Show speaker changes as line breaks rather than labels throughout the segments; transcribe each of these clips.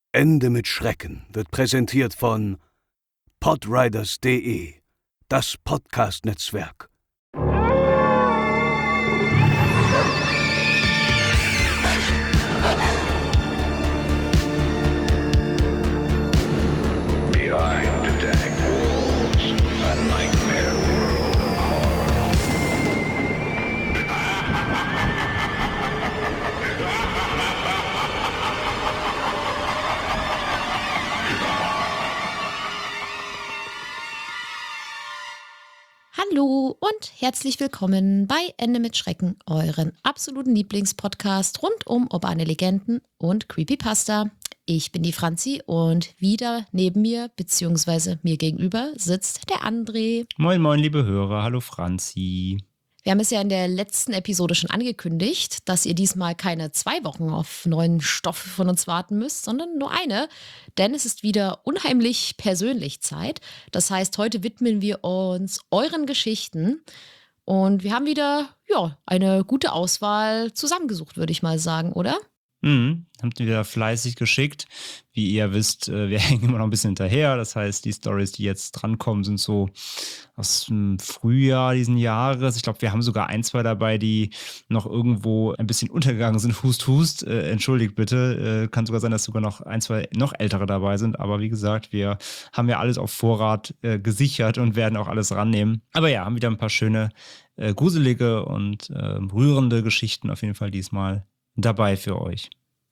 Ende mit Schrecken wird präsentiert von podriders.de, das Podcast-Netzwerk.
Behind the dank walls, a nightmare world of horror.
Hallo und herzlich willkommen bei Ende mit Schrecken, euren absoluten Lieblingspodcast rund um urbane Legenden und Creepypasta. Ich bin die Franzi und wieder neben mir bzw. mir gegenüber sitzt der André.
Moin, moin, liebe Hörer. Hallo, Franzi.
Wir haben es ja in der letzten Episode schon angekündigt, dass ihr diesmal keine 2 Wochen auf neuen Stoff von uns warten müsst, sondern nur eine, denn es ist wieder unheimlich persönlich Zeit. Das heißt, heute widmen wir uns euren Geschichten und wir haben wieder eine gute Auswahl zusammengesucht, würde ich mal sagen, oder?
Habt ihr wieder fleißig geschickt. Wie ihr wisst, wir hängen immer noch ein bisschen hinterher. Das heißt, die Storys, die jetzt drankommen, sind so aus dem Frühjahr diesen Jahres. Ich glaube, wir haben sogar 1, 2 dabei, die noch irgendwo ein bisschen untergegangen sind. Hust, hust. Entschuldigt bitte. Kann sogar sein, dass sogar noch 1, 2 noch ältere dabei sind. Aber wie gesagt, wir haben ja alles auf Vorrat gesichert und werden auch alles rannehmen. Aber ja, haben wieder ein paar schöne, gruselige und rührende Geschichten auf jeden Fall diesmal dabei für euch.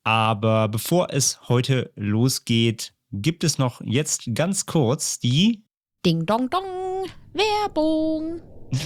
Aber bevor es heute losgeht, gibt es noch jetzt ganz kurz die
Ding dong dong, Werbung.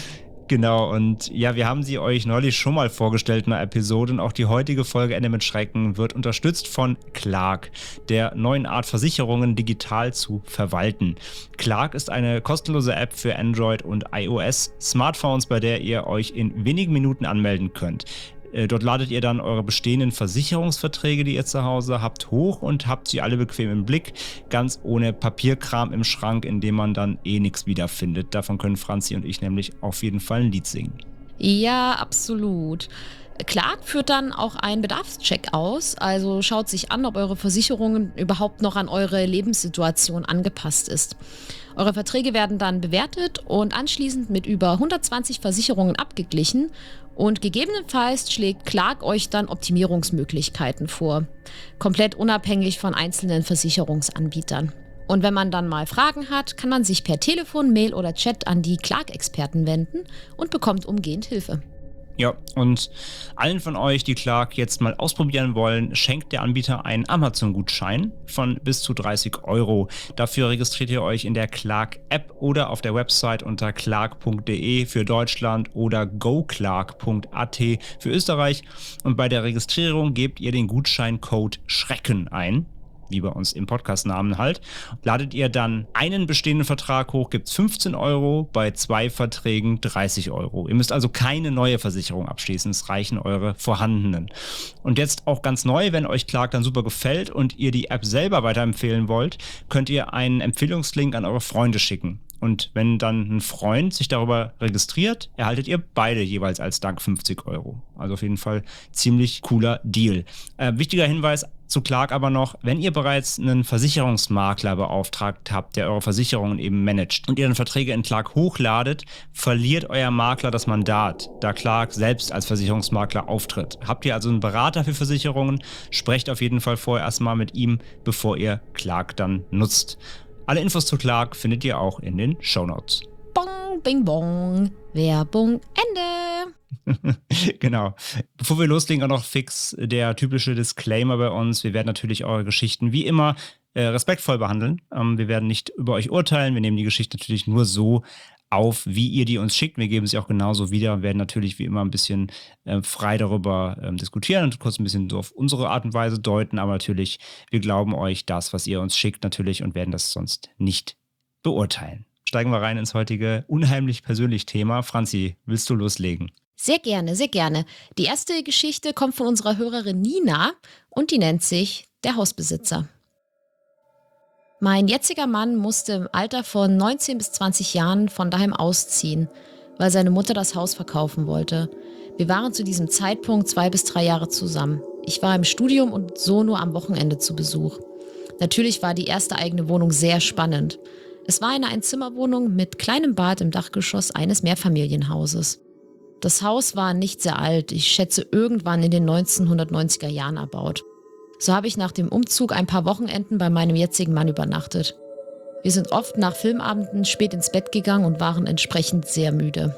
Genau, und ja, wir haben sie euch neulich schon mal vorgestellt in einer Episode und auch die heutige Folge Ende mit Schrecken wird unterstützt von Clark, der neuen Art Versicherungen digital zu verwalten. Clark ist eine kostenlose App für Android und iOS Smartphones, bei der ihr euch in wenigen Minuten anmelden könnt. Dort ladet ihr dann eure bestehenden Versicherungsverträge, die ihr zu Hause habt, hoch und habt sie alle bequem im Blick, ganz ohne Papierkram im Schrank, in dem man dann nichts wiederfindet. Davon können Franzi und ich nämlich auf jeden Fall ein Lied singen.
Ja, absolut. Clark führt dann auch einen Bedarfscheck aus, also schaut sich an, ob eure Versicherung überhaupt noch an eure Lebenssituation angepasst ist. Eure Verträge werden dann bewertet und anschließend mit über 120 Versicherungen abgeglichen und gegebenenfalls schlägt Clark euch dann Optimierungsmöglichkeiten vor, komplett unabhängig von einzelnen Versicherungsanbietern. Und wenn man dann mal Fragen hat, kann man sich per Telefon, Mail oder Chat an die Clark-Experten wenden und bekommt umgehend Hilfe.
Ja, und allen von euch, die Clark jetzt mal ausprobieren wollen, schenkt der Anbieter einen Amazon-Gutschein von bis zu 30 €. Dafür registriert ihr euch in der Clark-App oder auf der Website unter clark.de für Deutschland oder goclark.at für Österreich. Und bei der Registrierung gebt ihr den Gutscheincode Schrecken ein, wie bei uns im Podcast-Namen halt. Ladet ihr dann einen bestehenden Vertrag hoch, gibt es 15 €, bei 2 Verträgen 30 €. Ihr müsst also keine neue Versicherung abschließen, es reichen eure vorhandenen. Und jetzt auch ganz neu, wenn euch Clark dann super gefällt und ihr die App selber weiterempfehlen wollt, könnt ihr einen Empfehlungslink an eure Freunde schicken. Und wenn dann ein Freund sich darüber registriert, erhaltet ihr beide jeweils als Dank 50 €. Also auf jeden Fall ziemlich cooler Deal. Wichtiger Hinweis zu Clark aber noch, wenn ihr bereits einen Versicherungsmakler beauftragt habt, der eure Versicherungen eben managt und ihr dann Verträge in Clark hochladet, verliert euer Makler das Mandat, da Clark selbst als Versicherungsmakler auftritt. Habt ihr also einen Berater für Versicherungen, sprecht auf jeden Fall vorher erstmal mit ihm, bevor ihr Clark dann nutzt. Alle Infos zu Clark findet ihr auch in den Shownotes.
Bong, bing, bong. Werbung, Ende.
Genau. Bevor wir loslegen, auch noch fix der typische Disclaimer bei uns. Wir werden natürlich eure Geschichten wie immer respektvoll behandeln. Wir werden nicht über euch urteilen. Wir nehmen die Geschichte natürlich nur so auf, wie ihr die uns schickt. Wir geben sie auch genauso wieder und werden natürlich wie immer ein bisschen frei darüber diskutieren und kurz ein bisschen so auf unsere Art und Weise deuten. Aber natürlich, wir glauben euch das, was ihr uns schickt natürlich und werden das sonst nicht beurteilen. Steigen wir rein ins heutige unheimlich persönliche Thema. Franzi, willst du loslegen?
Sehr gerne, sehr gerne. Die erste Geschichte kommt von unserer Hörerin Nina und die nennt sich Der Hausbesitzer. Mein jetziger Mann musste im Alter von 19 bis 20 Jahren von daheim ausziehen, weil seine Mutter das Haus verkaufen wollte. Wir waren zu diesem Zeitpunkt 2 bis 3 Jahre zusammen. Ich war im Studium und so nur am Wochenende zu Besuch. Natürlich war die erste eigene Wohnung sehr spannend. Es war eine Einzimmerwohnung mit kleinem Bad im Dachgeschoss eines Mehrfamilienhauses. Das Haus war nicht sehr alt, ich schätze irgendwann in den 1990er Jahren erbaut. So habe ich nach dem Umzug ein paar Wochenenden bei meinem jetzigen Mann übernachtet. Wir sind oft nach Filmabenden spät ins Bett gegangen und waren entsprechend sehr müde.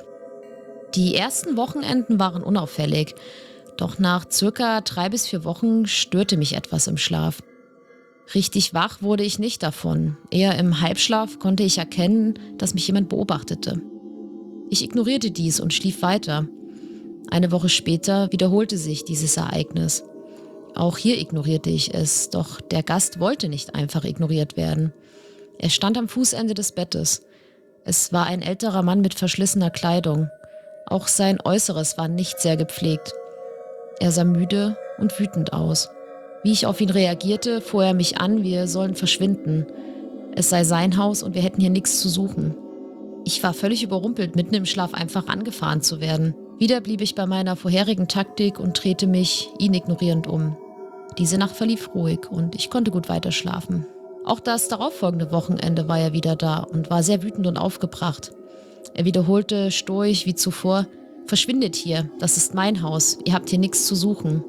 Die ersten Wochenenden waren unauffällig, doch nach circa 3 bis 4 Wochen störte mich etwas im Schlaf. Richtig wach wurde ich nicht davon. Eher im Halbschlaf konnte ich erkennen, dass mich jemand beobachtete. Ich ignorierte dies und schlief weiter. Eine Woche später wiederholte sich dieses Ereignis. Auch hier ignorierte ich es, doch der Gast wollte nicht einfach ignoriert werden. Er stand am Fußende des Bettes. Es war ein älterer Mann mit verschlissener Kleidung. Auch sein Äußeres war nicht sehr gepflegt. Er sah müde und wütend aus. Wie ich auf ihn reagierte, fuhr er mich an, wir sollen verschwinden. Es sei sein Haus und wir hätten hier nichts zu suchen. Ich war völlig überrumpelt, mitten im Schlaf einfach angefahren zu werden. Wieder blieb ich bei meiner vorherigen Taktik und drehte mich ihn ignorierend um. Diese Nacht verlief ruhig und ich konnte gut weiterschlafen. Auch das darauffolgende Wochenende war er wieder da und war sehr wütend und aufgebracht. Er wiederholte stoisch wie zuvor: „Verschwindet hier, das ist mein Haus, ihr habt hier nichts zu suchen."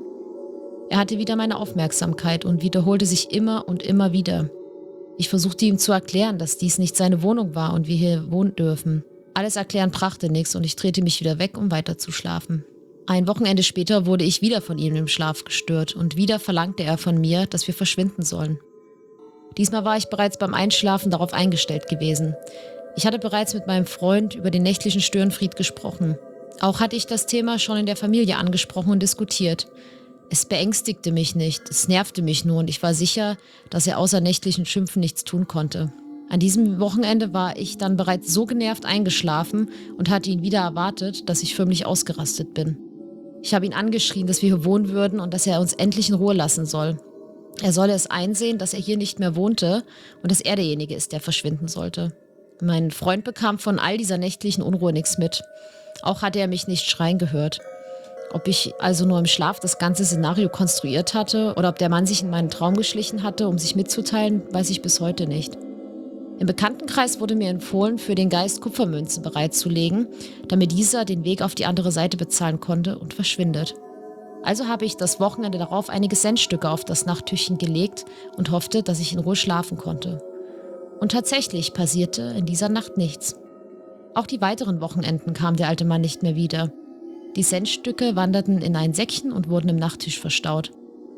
Er hatte wieder meine Aufmerksamkeit und wiederholte sich immer und immer wieder. Ich versuchte ihm zu erklären, dass dies nicht seine Wohnung war und wir hier wohnen dürfen. Alles erklären brachte nichts und ich drehte mich wieder weg, um weiter zu schlafen. Ein Wochenende später wurde ich wieder von ihm im Schlaf gestört und wieder verlangte er von mir, dass wir verschwinden sollen. Diesmal war ich bereits beim Einschlafen darauf eingestellt gewesen. Ich hatte bereits mit meinem Freund über den nächtlichen Störenfried gesprochen. Auch hatte ich das Thema schon in der Familie angesprochen und diskutiert. Es beängstigte mich nicht, es nervte mich nur und ich war sicher, dass er außer nächtlichen Schimpfen nichts tun konnte. An diesem Wochenende war ich dann bereits so genervt eingeschlafen und hatte ihn wieder erwartet, dass ich förmlich ausgerastet bin. Ich habe ihn angeschrien, dass wir hier wohnen würden und dass er uns endlich in Ruhe lassen soll. Er solle es einsehen, dass er hier nicht mehr wohnte und dass er derjenige ist, der verschwinden sollte. Mein Freund bekam von all dieser nächtlichen Unruhe nichts mit. Auch hatte er mich nicht schreien gehört. Ob ich also nur im Schlaf das ganze Szenario konstruiert hatte oder ob der Mann sich in meinen Traum geschlichen hatte, um sich mitzuteilen, weiß ich bis heute nicht. Im Bekanntenkreis wurde mir empfohlen, für den Geist Kupfermünzen bereitzulegen, damit dieser den Weg auf die andere Seite bezahlen konnte und verschwindet. Also habe ich das Wochenende darauf einige Centstücke auf das Nachttüchchen gelegt und hoffte, dass ich in Ruhe schlafen konnte. Und tatsächlich passierte in dieser Nacht nichts. Auch die weiteren Wochenenden kam der alte Mann nicht mehr wieder. Die Centstücke wanderten in ein Säckchen und wurden im Nachttisch verstaut.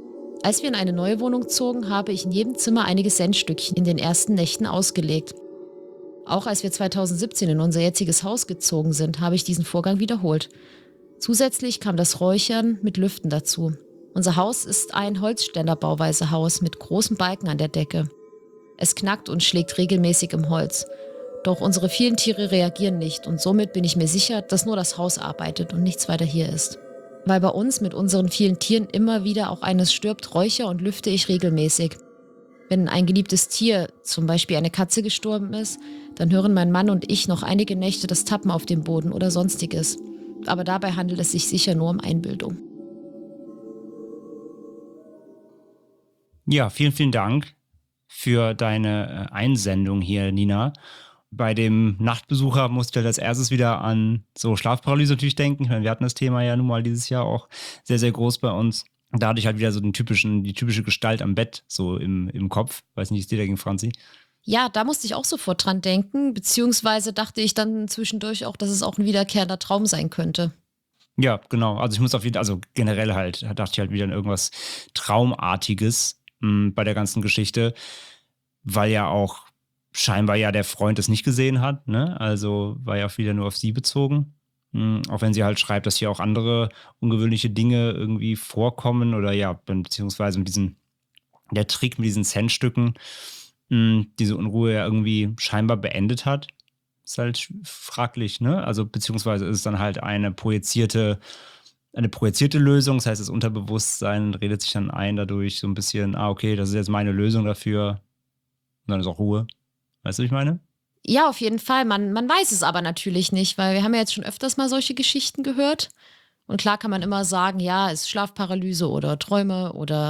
Als wir in eine neue Wohnung zogen, habe ich in jedem Zimmer einige Centstückchen in den ersten Nächten ausgelegt. Auch als wir 2017 in unser jetziges Haus gezogen sind, habe ich diesen Vorgang wiederholt. Zusätzlich kam das Räuchern mit Lüften dazu. Unser Haus ist ein Holzständerbauweise-Haus mit großen Balken an der Decke. Es knackt und schlägt regelmäßig im Holz. Doch unsere vielen Tiere reagieren nicht und somit bin ich mir sicher, dass nur das Haus arbeitet und nichts weiter hier ist. Weil bei uns mit unseren vielen Tieren immer wieder auch eines stirbt, räuchere und lüfte ich regelmäßig. Wenn ein geliebtes Tier, zum Beispiel eine Katze, gestorben ist, dann hören mein Mann und ich noch einige Nächte das Tappen auf dem Boden oder sonstiges. Aber dabei handelt es sich sicher nur um Einbildung.
Ja, vielen, vielen Dank für deine Einsendung hier, Nina. Bei dem Nachtbesucher musste ich halt als erstes wieder an so Schlafparalyse natürlich denken. Ich meine, wir hatten das Thema ja nun mal dieses Jahr auch sehr, sehr groß bei uns. Da hatte ich halt wieder so die typische Gestalt am Bett so im Kopf. Weiß nicht, wie es dir da ging, Franzi?
Ja, da musste ich auch sofort dran denken, beziehungsweise dachte ich dann zwischendurch auch, dass es auch ein wiederkehrender Traum sein könnte.
Ja, genau. Also ich muss auf jeden Fall, also generell halt, da dachte ich halt wieder an irgendwas Traumartiges bei der ganzen Geschichte, weil ja auch scheinbar ja der Freund es nicht gesehen hat, ne? Also war ja auch wieder nur auf sie bezogen. Auch wenn sie halt schreibt, dass hier auch andere ungewöhnliche Dinge irgendwie vorkommen oder ja, beziehungsweise der Trick mit diesen Centstücken diese Unruhe ja irgendwie scheinbar beendet hat. Ist halt fraglich, ne? Also beziehungsweise ist es dann halt eine projizierte Lösung. Das heißt, das Unterbewusstsein redet sich dann ein dadurch so ein bisschen, okay, das ist jetzt meine Lösung dafür. Und dann ist auch Ruhe. Weißt du, wie ich meine?
Ja, auf jeden Fall. Man weiß es aber natürlich nicht, weil wir haben ja jetzt schon öfters mal solche Geschichten gehört. Und klar kann man immer sagen, ja, es ist Schlafparalyse oder Träume oder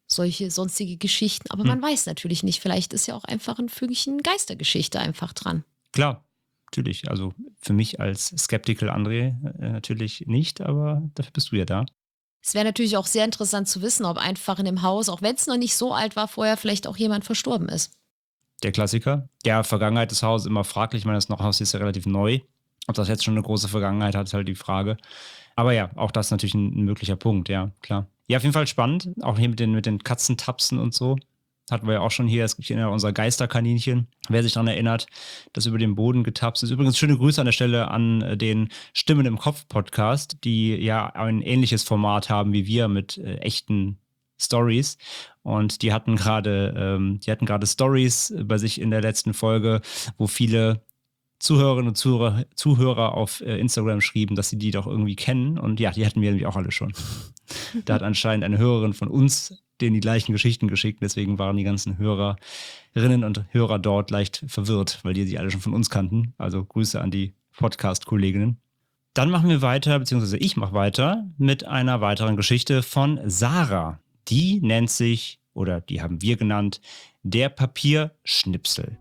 solche sonstige Geschichten. Aber man weiß natürlich nicht, vielleicht ist ja auch einfach ein Fünkchen Geistergeschichte einfach dran.
Klar, natürlich. Also für mich als Skeptical André natürlich nicht, aber dafür bist du ja da.
Es wäre natürlich auch sehr interessant zu wissen, ob einfach in dem Haus, auch wenn es noch nicht so alt war, vorher vielleicht auch jemand verstorben ist.
Der Klassiker. Ja, Vergangenheit des Hauses immer fraglich. Ich meine, das Haus ist ja relativ neu. Ob das jetzt schon eine große Vergangenheit hat, ist halt die Frage. Aber ja, auch das ist natürlich ein möglicher Punkt, ja, klar. Ja, auf jeden Fall spannend. Auch hier mit den Katzentapsen und so. Hatten wir ja auch schon hier. Es gibt hier unser Geisterkaninchen. Wer sich daran erinnert, das über den Boden getapst ist. Übrigens schöne Grüße an der Stelle an den Stimmen im Kopf Podcast, die ja ein ähnliches Format haben wie wir mit echten Stories. Und die hatten gerade Stories bei sich in der letzten Folge, wo viele Zuhörerinnen und Zuhörer auf Instagram schrieben, dass sie die doch irgendwie kennen. Und ja, die hatten wir nämlich auch alle schon. Da hat anscheinend eine Hörerin von uns denen die gleichen Geschichten geschickt. Deswegen waren die ganzen Hörerinnen und Hörer dort leicht verwirrt, weil die sie alle schon von uns kannten. Also Grüße an die Podcast-Kolleginnen. Dann machen wir weiter, beziehungsweise ich mache weiter mit einer weiteren Geschichte von Sarah. Die nennt sich, oder die haben wir genannt, der Papierschnipsel.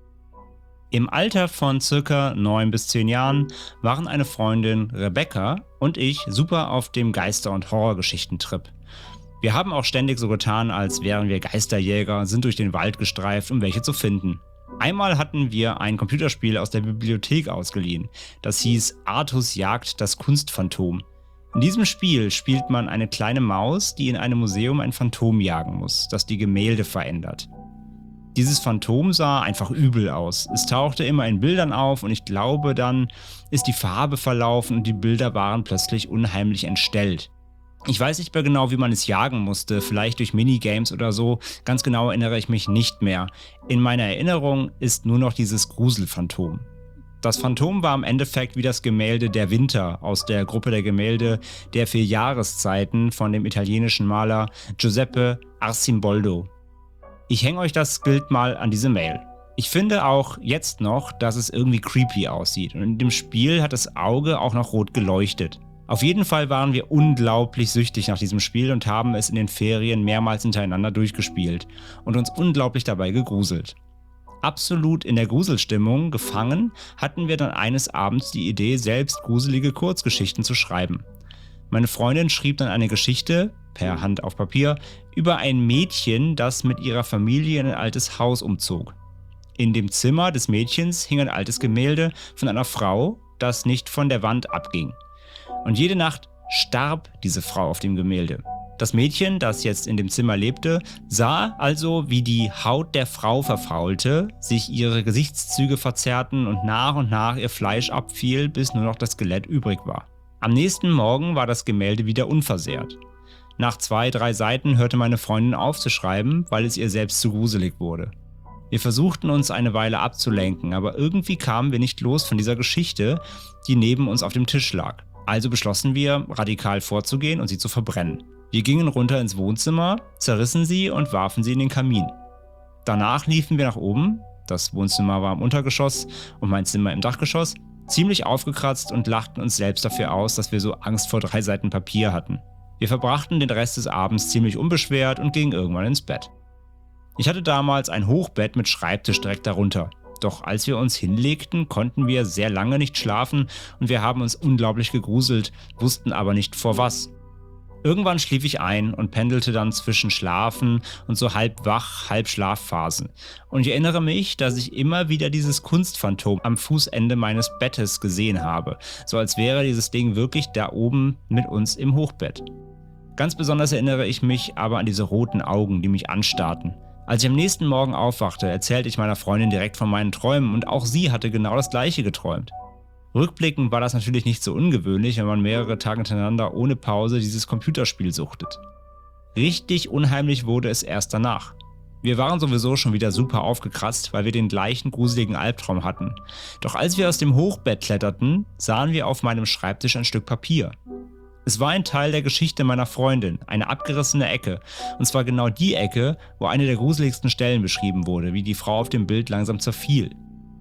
Im Alter von circa 9 bis 10 Jahren waren eine Freundin, Rebecca, und ich super auf dem Geister- und Horrorgeschichten-Trip. Wir haben auch ständig so getan, als wären wir Geisterjäger, sind durch den Wald gestreift, um welche zu finden. Einmal hatten wir ein Computerspiel aus der Bibliothek ausgeliehen. Das hieß Artus jagt das Kunstphantom. In diesem Spiel spielt man eine kleine Maus, die in einem Museum ein Phantom jagen muss, das die Gemälde verändert. Dieses Phantom sah einfach übel aus. Es tauchte immer in Bildern auf und ich glaube, dann ist die Farbe verlaufen und die Bilder waren plötzlich unheimlich entstellt. Ich weiß nicht mehr genau, wie man es jagen musste, vielleicht durch Minigames oder so, ganz genau erinnere ich mich nicht mehr. In meiner Erinnerung ist nur noch dieses Gruselphantom. Das Phantom war im Endeffekt wie das Gemälde Der Winter aus der Gruppe der Gemälde der 4 Jahreszeiten von dem italienischen Maler Giuseppe Arcimboldo. Ich hänge euch das Bild mal an diese Mail. Ich finde auch jetzt noch, dass es irgendwie creepy aussieht und in dem Spiel hat das Auge auch noch rot geleuchtet. Auf jeden Fall waren wir unglaublich süchtig nach diesem Spiel und haben es in den Ferien mehrmals hintereinander durchgespielt und uns unglaublich dabei gegruselt. Absolut in der Gruselstimmung gefangen, hatten wir dann eines Abends die Idee, selbst gruselige Kurzgeschichten zu schreiben. Meine Freundin schrieb dann eine Geschichte, per Hand auf Papier, über ein Mädchen, das mit ihrer Familie in ein altes Haus umzog. In dem Zimmer des Mädchens hing ein altes Gemälde von einer Frau, das nicht von der Wand abging. Und jede Nacht starb diese Frau auf dem Gemälde. Das Mädchen, das jetzt in dem Zimmer lebte, sah also, wie die Haut der Frau verfaulte, sich ihre Gesichtszüge verzerrten und nach ihr Fleisch abfiel, bis nur noch das Skelett übrig war. Am nächsten Morgen war das Gemälde wieder unversehrt. Nach 2, 3 Seiten hörte meine Freundin auf zu schreiben, weil es ihr selbst zu gruselig wurde. Wir versuchten uns eine Weile abzulenken, aber irgendwie kamen wir nicht los von dieser Geschichte, die neben uns auf dem Tisch lag. Also beschlossen wir, radikal vorzugehen und sie zu verbrennen. Wir gingen runter ins Wohnzimmer, zerrissen sie und warfen sie in den Kamin. Danach liefen wir nach oben, das Wohnzimmer war im Untergeschoss und mein Zimmer im Dachgeschoss, ziemlich aufgekratzt und lachten uns selbst dafür aus, dass wir so Angst vor 3 Seiten Papier hatten. Wir verbrachten den Rest des Abends ziemlich unbeschwert und gingen irgendwann ins Bett. Ich hatte damals ein Hochbett mit Schreibtisch direkt darunter. Doch als wir uns hinlegten, konnten wir sehr lange nicht schlafen und wir haben uns unglaublich gegruselt, wussten aber nicht vor was. Irgendwann schlief ich ein und pendelte dann zwischen Schlafen und so halb wach, halb Schlafphasen. Und ich erinnere mich, dass ich immer wieder dieses Kunstphantom am Fußende meines Bettes gesehen habe, so als wäre dieses Ding wirklich da oben mit uns im Hochbett. Ganz besonders erinnere ich mich aber an diese roten Augen, die mich anstarrten. Als ich am nächsten Morgen aufwachte, erzählte ich meiner Freundin direkt von meinen Träumen und auch sie hatte genau das Gleiche geträumt. Rückblickend war das natürlich nicht so ungewöhnlich, wenn man mehrere Tage hintereinander ohne Pause dieses Computerspiel suchtet. Richtig unheimlich wurde es erst danach. Wir waren sowieso schon wieder super aufgekratzt, weil wir den gleichen gruseligen Albtraum hatten. Doch als wir aus dem Hochbett kletterten, sahen wir auf meinem Schreibtisch ein Stück Papier. Es war ein Teil der Geschichte meiner Freundin, eine abgerissene Ecke. Und zwar genau die Ecke, wo eine der gruseligsten Stellen beschrieben wurde, wie die Frau auf dem Bild langsam zerfiel.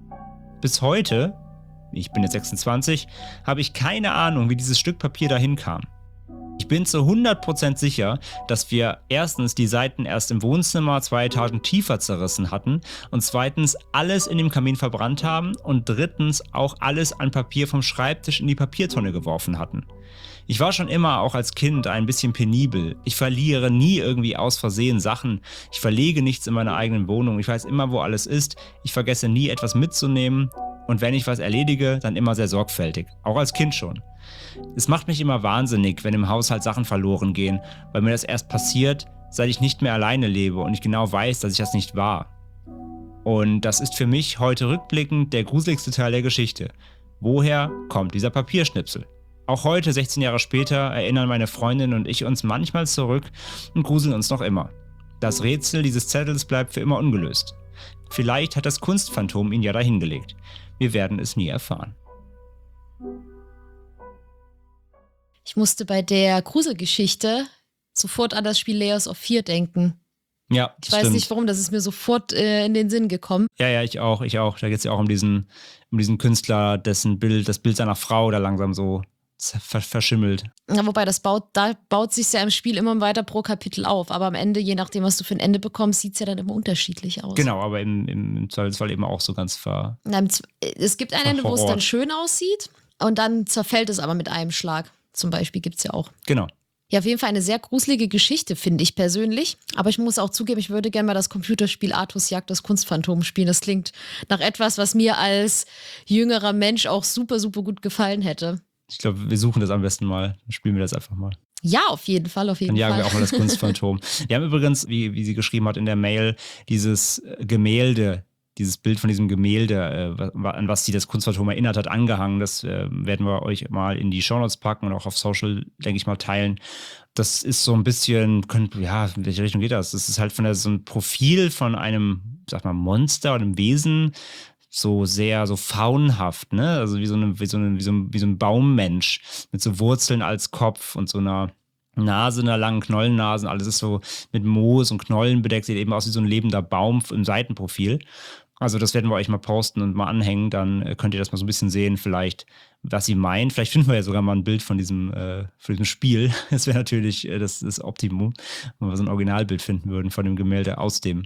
Bis heute, ich bin jetzt 26, habe ich keine Ahnung, wie dieses Stück Papier dahin kam. Ich bin zu 100% sicher, dass wir erstens die Seiten erst im Wohnzimmer 2 Etagen tiefer zerrissen hatten und zweitens alles in dem Kamin verbrannt haben und drittens auch alles an Papier vom Schreibtisch in die Papiertonne geworfen hatten. Ich war schon immer auch als Kind ein bisschen penibel. Ich verliere nie irgendwie aus Versehen Sachen. Ich verlege nichts in meiner eigenen Wohnung. Ich weiß immer, wo alles ist. Ich vergesse nie, etwas mitzunehmen. Und wenn ich was erledige, dann immer sehr sorgfältig. Auch als Kind schon. Es macht mich immer wahnsinnig, wenn im Haushalt Sachen verloren gehen, weil mir das erst passiert, seit ich nicht mehr alleine lebe und ich genau weiß, dass ich das nicht war. Und das ist für mich heute rückblickend der gruseligste Teil der Geschichte. Woher kommt dieser Papierschnipsel? Auch heute, 16 Jahre später, erinnern meine Freundin und ich uns manchmal zurück und gruseln uns noch immer. Das Rätsel dieses Zettels bleibt für immer ungelöst. Vielleicht hat das Kunstphantom ihn ja dahingelegt. Wir werden es nie erfahren.
Ich musste bei der Gruselgeschichte sofort an das Spiel Layers of Fear denken.
Ja,
Ich weiß nicht warum, das ist mir sofort in den Sinn gekommen.
Ja, ich auch. Da geht es ja auch um diesen Künstler, dessen das Bild seiner Frau da langsam so verschimmelt.
Ja, wobei da baut sich ja im Spiel immer weiter pro Kapitel auf. Aber am Ende, je nachdem, was du für ein Ende bekommst, sieht es ja dann immer unterschiedlich aus.
Genau, aber im Zweifelsfall eben auch so ganz
Es gibt ein Ende, wo es dann schön aussieht und dann zerfällt es aber mit einem Schlag. Zum Beispiel gibt es ja auch.
Genau.
Ja, auf jeden Fall eine sehr gruselige Geschichte, finde ich persönlich. Aber ich muss auch zugeben, ich würde gerne mal das Computerspiel Artus Jagd das Kunstphantom spielen. Das klingt nach etwas, was mir als jüngerer Mensch auch super, super gut gefallen hätte.
Ich glaube, wir suchen das am besten mal. Dann spielen wir das einfach mal.
Ja, auf jeden Fall.
Dann jagen wir auch mal das Kunstphantom. Wir haben übrigens, wie sie geschrieben hat in der Mail, dieses Gemälde, dieses Bild von diesem Gemälde, an was sie das Kunstphantom erinnert hat, angehangen. Das werden wir euch mal in die Shownotes packen und auch auf Social, denke ich mal, teilen. Das ist so ein bisschen, in welche Richtung geht das? Das ist halt so ein Profil von einem, sag mal, Monster oder einem Wesen, so sehr so faunhaft, ne? Also wie so ein Baummensch mit so Wurzeln als Kopf und so einer Nase, einer langen Knollennase. Alles ist so mit Moos und Knollen bedeckt, sieht eben aus wie so ein lebender Baum im Seitenprofil. Also das werden wir euch mal posten und mal anhängen, dann könnt ihr das mal so ein bisschen sehen, vielleicht, was sie meint. Vielleicht finden wir ja sogar mal ein Bild von diesem Spiel. Das wäre natürlich das Optimum, wenn wir so ein Originalbild finden würden von dem Gemälde aus dem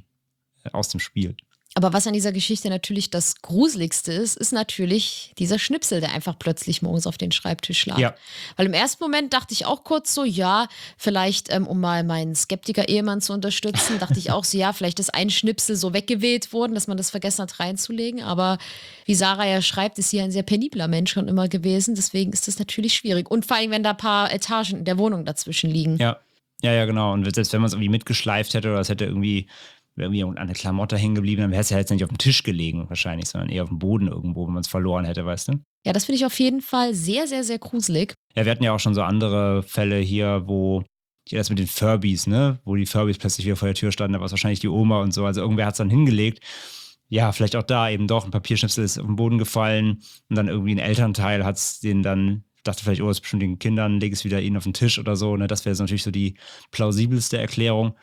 Spiel.
Aber was an dieser Geschichte natürlich das Gruseligste ist natürlich dieser Schnipsel, der einfach plötzlich morgens auf den Schreibtisch lag.
Ja.
Weil im ersten Moment dachte ich auch kurz so, ja, vielleicht, um mal meinen Skeptiker-Ehemann zu unterstützen, dachte ich auch so, ja, vielleicht ist ein Schnipsel so weggewählt worden, dass man das vergessen hat reinzulegen. Aber wie Sarah ja schreibt, ist sie ein sehr penibler Mensch schon immer gewesen. Deswegen ist das natürlich schwierig. Und vor allem, wenn da ein paar Etagen in der Wohnung dazwischen liegen.
Ja, genau. Und selbst wenn man es irgendwie mitgeschleift hätte oder es hätte irgendwie an eine Klamotte hängen geblieben, dann wäre es ja jetzt nicht auf dem Tisch gelegen wahrscheinlich, sondern eher auf dem Boden irgendwo, wenn man es verloren hätte, weißt du?
Ja, das finde ich auf jeden Fall sehr, sehr, sehr gruselig.
Ja, wir hatten ja auch schon so andere Fälle hier, wo das mit den Furbies, ne? Wo die Furbies plötzlich wieder vor der Tür standen, da war es wahrscheinlich die Oma und so, also irgendwer hat es dann hingelegt. Ja, vielleicht auch da eben doch, ein Papierschnipsel ist auf den Boden gefallen und dann irgendwie ein Elternteil hat es den dann, dachte vielleicht, oh, das ist bestimmt den Kindern, leg es wieder ihnen auf den Tisch oder so, ne? Das wäre natürlich so die plausibelste Erklärung,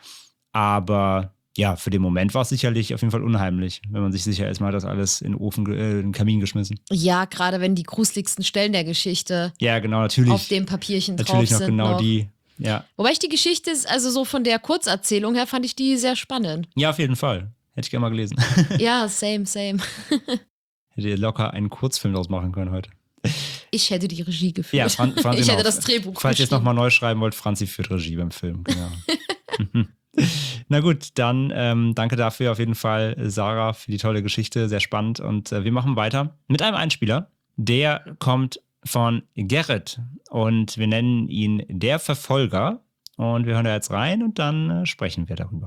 aber ja, für den Moment war es sicherlich auf jeden Fall unheimlich, wenn man sich sicher ist, man hat das alles in den Kamin geschmissen.
Ja, gerade wenn die gruseligsten Stellen der Geschichte
genau, natürlich,
auf dem Papierchen drauf
natürlich noch
sind.
Genau die, ja.
Wobei ich die Geschichte, also so von der Kurzerzählung her, fand ich die sehr spannend.
Ja, auf jeden Fall. Hätte ich gerne mal gelesen.
Ja, same.
Hätte ihr locker einen Kurzfilm draus machen können heute.
Ich hätte die Regie geführt.
Ja, Franzi
ich hätte
noch.
Das Drehbuch
Falls ihr es nochmal neu schreiben wollt, Franzi führt Regie beim Film, genau. Na gut, dann danke dafür auf jeden Fall, Sarah, für die tolle Geschichte, sehr spannend. Und wir machen weiter mit einem Einspieler. Der kommt von Gerrit und wir nennen ihn der Verfolger. Und wir hören da jetzt rein und dann sprechen wir darüber.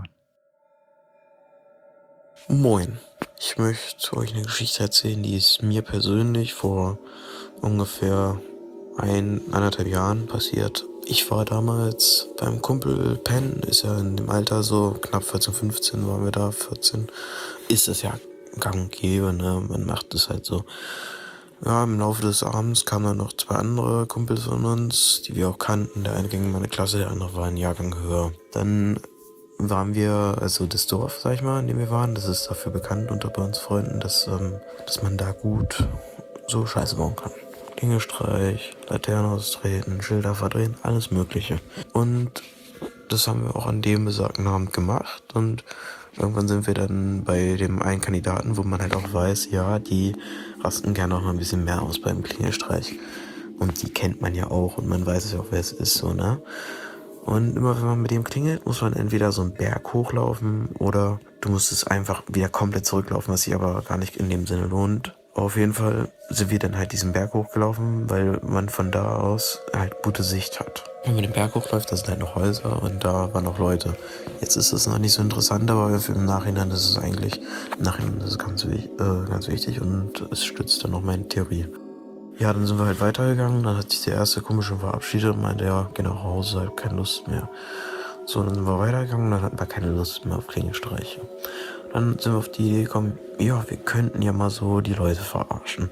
Moin, ich möchte euch eine Geschichte erzählen, die ist mir persönlich vor ungefähr 1,5 Jahren passiert. Ich war damals beim Kumpel pennen, ist ja in dem Alter so, knapp 14, 15 waren wir da, 14. Ist das ja gang und gäbe, ne? Man macht es halt so. Ja, im Laufe des Abends kamen dann noch 2 andere Kumpels von uns, die wir auch kannten. Der eine ging in meine Klasse, der andere war ein Jahrgang höher. Dann waren wir, also das Dorf, sag ich mal, in dem wir waren, das ist dafür bekannt unter bei uns Freunden, dass man da gut so Scheiße bauen kann. Klingelstreich, Laterne austreten, Schilder verdrehen, alles Mögliche. Und das haben wir auch an dem besagten Abend gemacht und irgendwann sind wir dann bei dem einen Kandidaten, wo man halt auch weiß, ja, die rasten gerne auch noch ein bisschen mehr aus beim Klingelstreich. Und die kennt man ja auch und man weiß ja auch, wer es ist, so, ne? Und immer wenn man mit dem klingelt, muss man entweder so einen Berg hochlaufen oder du musst es einfach wieder komplett zurücklaufen, was sich aber gar nicht in dem Sinne lohnt. Auf jeden Fall sind wir dann halt diesen Berg hochgelaufen, weil man von da aus halt gute Sicht hat. Wenn man den Berg hochläuft, da sind halt noch Häuser und da waren noch Leute. Jetzt ist es noch nicht so interessant, aber im Nachhinein ist es eigentlich, ganz wichtig und es stützt dann noch meine Theorie. Ja, dann sind wir halt weitergegangen, dann hat sich der erste Kumpel schon verabschiedet und meinte, ja, geh nach Hause, halt keine Lust mehr. So, dann sind wir weitergegangen, dann hatten wir keine Lust mehr auf Klingelstreiche. Dann sind wir auf die Idee gekommen, ja, wir könnten ja mal so die Leute verarschen.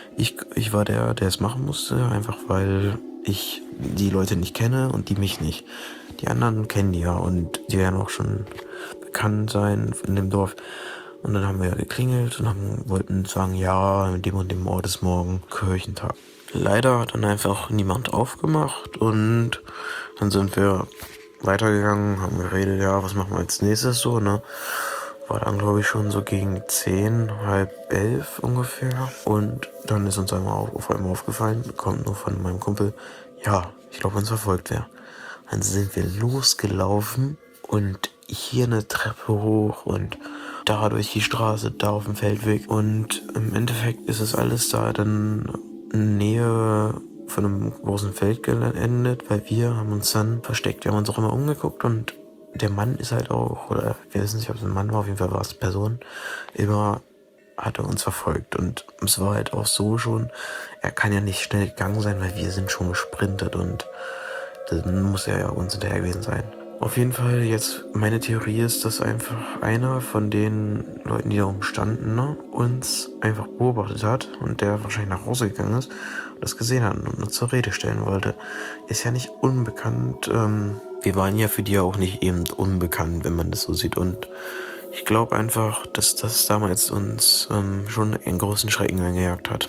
Ich war der es machen musste, einfach weil ich die Leute nicht kenne und die mich nicht. Die anderen kennen die ja und die werden auch schon bekannt sein in dem Dorf. Und dann haben wir geklingelt und wollten sagen, ja, in dem und dem Ort ist morgen Kirchentag. Leider hat dann einfach niemand aufgemacht und dann sind wir weitergegangen, haben geredet, ja, was machen wir als nächstes so, ne? War dann, glaube ich, schon so gegen 10, halb 11 ungefähr. Und dann ist uns auf einmal aufgefallen, kommt nur von meinem Kumpel, ja, ich glaube, uns verfolgt wer. Dann sind wir losgelaufen und hier eine Treppe hoch und da durch die Straße, da auf dem Feldweg. Und im Endeffekt ist es alles da dann in Nähe von einem großen Feld geendet, weil wir haben uns dann versteckt. Wir haben uns auch immer umgeguckt und der Mann ist halt auch, oder wir wissen nicht, ob es ein Mann war, auf jeden Fall war es eine Person, immer hat er uns verfolgt. Und es war halt auch so schon, er kann ja nicht schnell gegangen sein, weil wir sind schon gesprintet und dann muss er ja uns hinterher gewesen sein. Auf jeden Fall jetzt, meine Theorie ist, dass einfach einer von den Leuten, die da oben standen, ne, uns einfach beobachtet hat und der wahrscheinlich nach Hause gegangen ist und das gesehen hat und uns zur Rede stellen wollte. Ist ja nicht unbekannt. Wir waren ja für die auch nicht eben unbekannt, wenn man das so sieht. Und ich glaube einfach, dass das damals uns schon einen großen Schrecken eingejagt hat.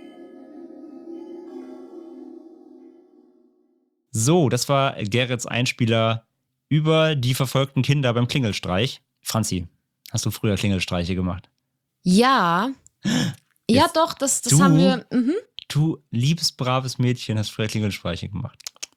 So, das war Gerrits Einspieler über die verfolgten Kinder beim Klingelstreich. Franzi, hast du früher Klingelstreiche gemacht?
Ja. Ja,
Jetzt
doch, das haben wir.
Du liebes, braves Mädchen, hast früher Klingelstreiche gemacht.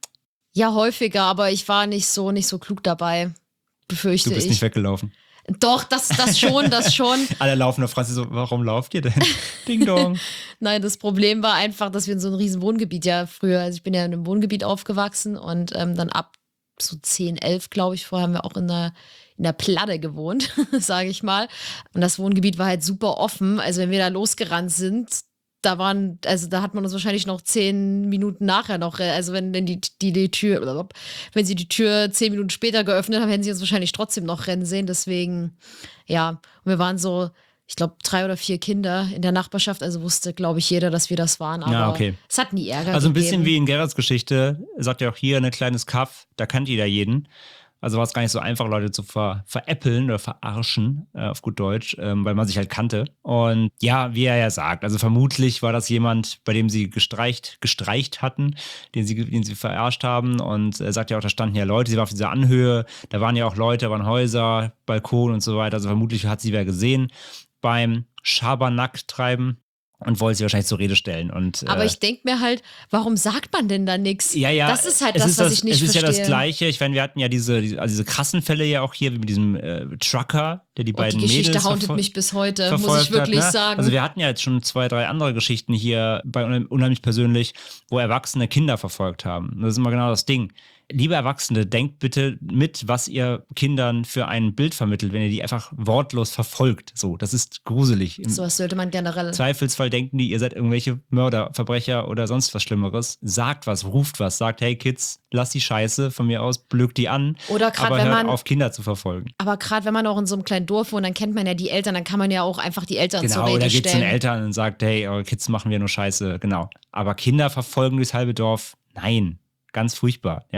Ja, häufiger, aber ich war nicht so klug dabei, befürchte ich.
Du bist nicht weggelaufen.
Doch, das schon, das schon.
Alle laufen auf Franzi so, warum lauft ihr denn? Ding dong.
Nein, das Problem war einfach, dass wir in so einem riesen Wohngebiet ja früher, also ich bin ja in einem Wohngebiet aufgewachsen und dann ab so 10, 11, glaube ich, vorher haben wir auch in der Platte gewohnt, sage ich mal. Und das Wohngebiet war halt super offen. Also wenn wir da losgerannt sind, da hat man uns wahrscheinlich noch 10 Minuten nachher noch, also wenn die Tür, wenn sie die Tür 10 Minuten später geöffnet haben, hätten sie uns wahrscheinlich trotzdem noch rennen sehen. Deswegen, ja, und wir waren so, ich glaube, 3 oder 4 Kinder in der Nachbarschaft, also wusste, glaube ich, jeder, dass wir das waren, aber
Ja, okay.
es hat nie Ärger
Also ein
gegeben.
bisschen wie in Gerrits Geschichte, sagt ja auch hier, ein kleines Kaff, da kannte jeder jeden. Also war es gar nicht so einfach, Leute zu veräppeln oder verarschen, auf gut Deutsch, weil man sich halt kannte. Und ja, wie er ja sagt, also vermutlich war das jemand, bei dem sie gestreicht hatten, den sie verarscht haben. Und er sagt ja auch, da standen ja Leute, sie war auf dieser Anhöhe, da waren ja auch Leute, da waren Häuser, Balkon und so weiter. Also vermutlich hat sie wer gesehen beim Schabernack-Treiben und wollte sie wahrscheinlich zur Rede stellen.
Aber ich denke mir halt, warum sagt man denn da nichts?
Ja,
Das ist halt was ich nicht verstehe.
Es ist ja das Gleiche. Ich meine, wir hatten ja diese krassen Fälle ja auch hier, wie mit diesem Trucker, der die beiden
die Geschichte
Mädels
hauntet mich bis heute, muss ich wirklich sagen.
Also wir hatten ja jetzt schon 2, 3 andere Geschichten hier bei Unheimlich Persönlich, wo Erwachsene Kinder verfolgt haben. Das ist immer genau das Ding. Liebe Erwachsene, denkt bitte mit, was ihr Kindern für ein Bild vermittelt, wenn ihr die einfach wortlos verfolgt. So, das ist gruselig. Im
Sowas sollte man generell.
Zweifelsfall denken die, ihr seid irgendwelche Mörder, Verbrecher oder sonst was Schlimmeres. Sagt was, ruft was, sagt, hey Kids, lass die Scheiße von mir aus, blökt die an.
Oder gerade
aber
wenn
hört
man
auf, Kinder zu verfolgen.
Aber gerade wenn man auch in so einem kleinen Dorf wohnt, dann kennt man ja die Eltern, dann kann man ja auch einfach die Eltern zur
Genau,
Rede
oder geht zu den
stellen.
Eltern und sagt, hey, eure Kids machen wir nur Scheiße. Genau. Aber Kinder verfolgen durchs halbe Dorf, nein. Ganz furchtbar, ja.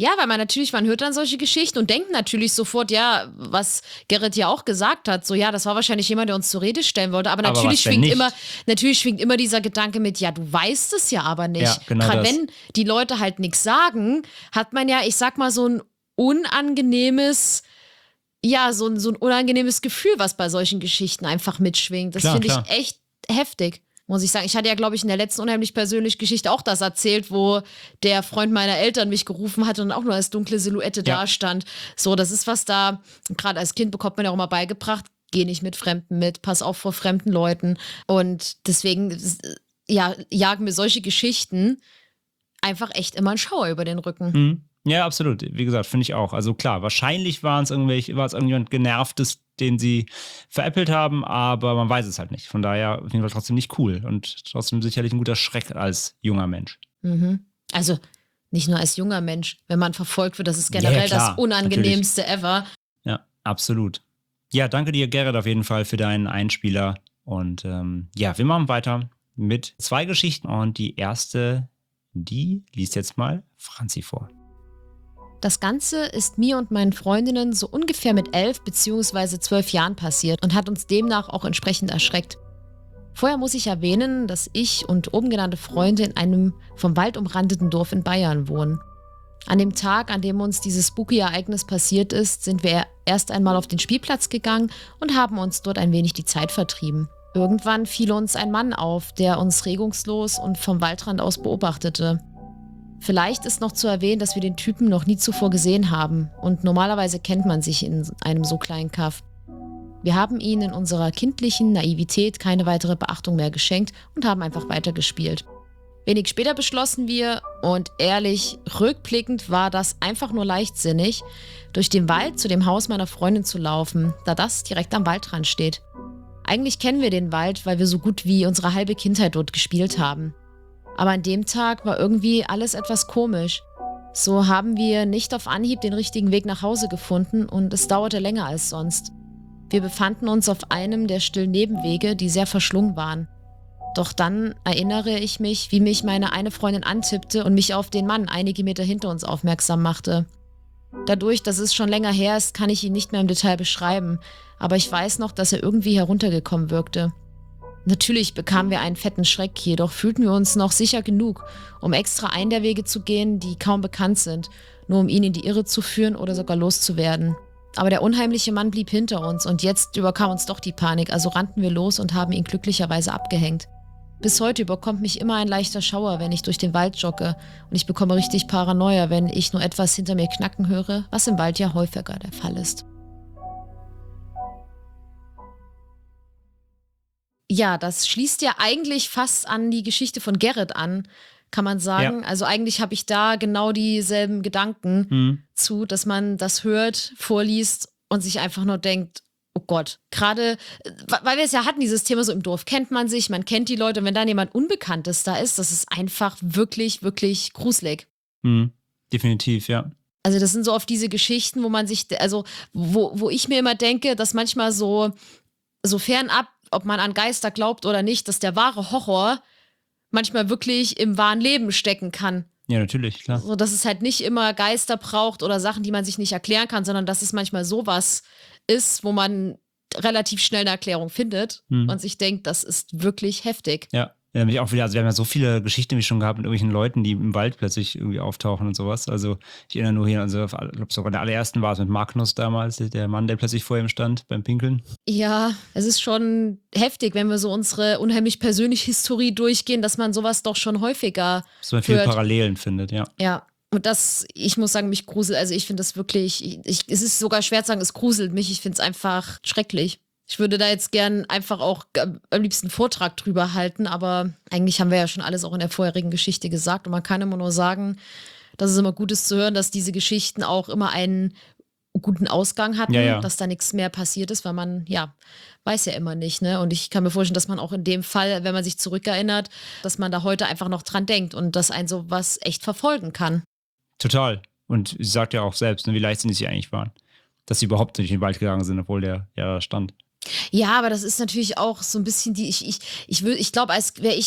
Ja, weil man hört dann solche Geschichten und denkt natürlich sofort, ja, was Gerrit ja auch gesagt hat, so ja, das war wahrscheinlich jemand, der uns zur Rede stellen wollte, aber
Aber
natürlich
was denn
schwingt immer dieser Gedanke mit, ja, du weißt es ja aber nicht.
Ja, genau
Gerade
das.
wenn die Leute halt nichts sagen, hat man ja, ich sag mal, so ein unangenehmes Gefühl, was bei solchen Geschichten einfach mitschwingt. Das
Klar,
finde
klar.
ich echt heftig, muss ich sagen. Ich hatte ja, glaube ich, in der letzten unheimlich persönlichen Geschichte auch das erzählt, wo der Freund meiner Eltern mich gerufen hat und auch nur als dunkle Silhouette dastand. So, das ist was da, gerade als Kind bekommt man ja auch immer beigebracht, geh nicht mit Fremden mit, pass auf vor fremden Leuten. Und deswegen, ja, jagen mir solche Geschichten einfach echt immer einen Schauer über den Rücken.
Mhm. Ja, absolut. Wie gesagt, finde ich auch. Also klar, wahrscheinlich war es irgendjemand Genervtes, den sie veräppelt haben, aber man weiß es halt nicht. Von daher auf jeden Fall trotzdem nicht cool und trotzdem sicherlich ein guter Schreck als junger Mensch.
Mhm. Also nicht nur als junger Mensch, wenn man verfolgt wird, das ist generell
klar,
das Unangenehmste ever.
Ja, absolut. Ja, danke dir, Gerrit, auf jeden Fall für deinen Einspieler. Und ja, wir machen weiter mit 2 Geschichten und die erste, die liest jetzt mal Franzi vor.
Das Ganze ist mir und meinen Freundinnen so ungefähr mit 11 bzw. 12 Jahren passiert und hat uns demnach auch entsprechend erschreckt. Vorher muss ich erwähnen, dass ich und oben genannte Freunde in einem vom Wald umrandeten Dorf in Bayern wohnen. An dem Tag, an dem uns dieses spooky Ereignis passiert ist, sind wir erst einmal auf den Spielplatz gegangen und haben uns dort ein wenig die Zeit vertrieben. Irgendwann fiel uns ein Mann auf, der uns regungslos und vom Waldrand aus beobachtete. Vielleicht ist noch zu erwähnen, dass wir den Typen noch nie zuvor gesehen haben und normalerweise kennt man sich in einem so kleinen Kaff. Wir haben ihn in unserer kindlichen Naivität keine weitere Beachtung mehr geschenkt und haben einfach weitergespielt. Wenig später beschlossen wir, und ehrlich, rückblickend war das einfach nur leichtsinnig, durch den Wald zu dem Haus meiner Freundin zu laufen, da das direkt am Waldrand steht. Eigentlich kennen wir den Wald, weil wir so gut wie unsere halbe Kindheit dort gespielt haben. Aber an dem Tag war irgendwie alles etwas komisch. So haben wir nicht auf Anhieb den richtigen Weg nach Hause gefunden und es dauerte länger als sonst. Wir befanden uns auf einem der stillen Nebenwege, die sehr verschlungen waren. Doch dann erinnere ich mich, wie mich meine eine Freundin antippte und mich auf den Mann einige Meter hinter uns aufmerksam machte. Dadurch, dass es schon länger her ist, kann ich ihn nicht mehr im Detail beschreiben, aber ich weiß noch, dass er irgendwie heruntergekommen wirkte. Natürlich bekamen wir einen fetten Schreck, jedoch fühlten wir uns noch sicher genug, um extra einen der Wege zu gehen, die kaum bekannt sind, nur um ihn in die Irre zu führen oder sogar loszuwerden. Aber der unheimliche Mann blieb hinter uns und jetzt überkam uns doch die Panik, also rannten wir los und haben ihn glücklicherweise abgehängt. Bis heute überkommt mich immer ein leichter Schauer, wenn ich durch den Wald jogge und ich bekomme richtig Paranoia, wenn ich nur etwas hinter mir knacken höre, was im Wald ja häufiger der Fall ist. Ja, das schließt ja eigentlich fast an die Geschichte von Gerrit an, kann man sagen.
Ja.
Also eigentlich habe ich da genau dieselben Gedanken zu, dass man das hört, vorliest und sich einfach nur denkt, oh Gott, gerade, weil wir es ja hatten, dieses Thema so im Dorf kennt man sich, man kennt die Leute und wenn dann jemand Unbekanntes da ist, das ist einfach wirklich, wirklich gruselig.
Definitiv, ja.
Also das sind so oft diese Geschichten, wo man sich, also wo ich mir immer denke, dass manchmal so fernab, ob man an Geister glaubt oder nicht, dass der wahre Horror manchmal wirklich im wahren Leben stecken kann.
Ja, natürlich, klar.
So, dass es halt nicht immer Geister braucht oder Sachen, die man sich nicht erklären kann, sondern dass es manchmal sowas ist, wo man relativ schnell eine Erklärung findet und sich denkt, das ist wirklich heftig.
Ja. Ja, mich auch wieder, also wir haben ja so viele Geschichten wie schon gehabt mit irgendwelchen Leuten, die im Wald plötzlich irgendwie auftauchen und sowas. Also ich erinnere nur hier, also ich glaube sogar der allerersten war es mit Magnus damals, der Mann, der plötzlich vor ihm stand beim Pinkeln.
Ja, es ist schon heftig, wenn wir so unsere unheimlich persönliche Historie durchgehen, dass man sowas doch schon häufiger
Dass man viele
hört.
Parallelen findet, ja.
Ja, und das, ich muss sagen, mich gruselt, also ich finde das wirklich, es ist sogar schwer zu sagen, es gruselt mich, ich finde es einfach schrecklich. Ich würde da jetzt gern einfach auch am liebsten einen Vortrag drüber halten, aber eigentlich haben wir ja schon alles auch in der vorherigen Geschichte gesagt und man kann immer nur sagen, dass es immer gut ist zu hören, dass diese Geschichten auch immer einen guten Ausgang hatten,
Ja.
dass da nichts mehr passiert ist, weil man, ja, weiß ja immer nicht, ne? Und ich kann mir vorstellen, dass man auch in dem Fall, wenn man sich zurückerinnert, dass man da heute einfach noch dran denkt und dass einen sowas echt verfolgen kann.
Total. Und sie sagt ja auch selbst, ne, wie leichtsinnig sie eigentlich waren. Dass sie überhaupt nicht in den Wald gegangen sind, obwohl der ja da stand.
Ja, aber das ist natürlich auch so ein bisschen ich glaube, als wäre ich halt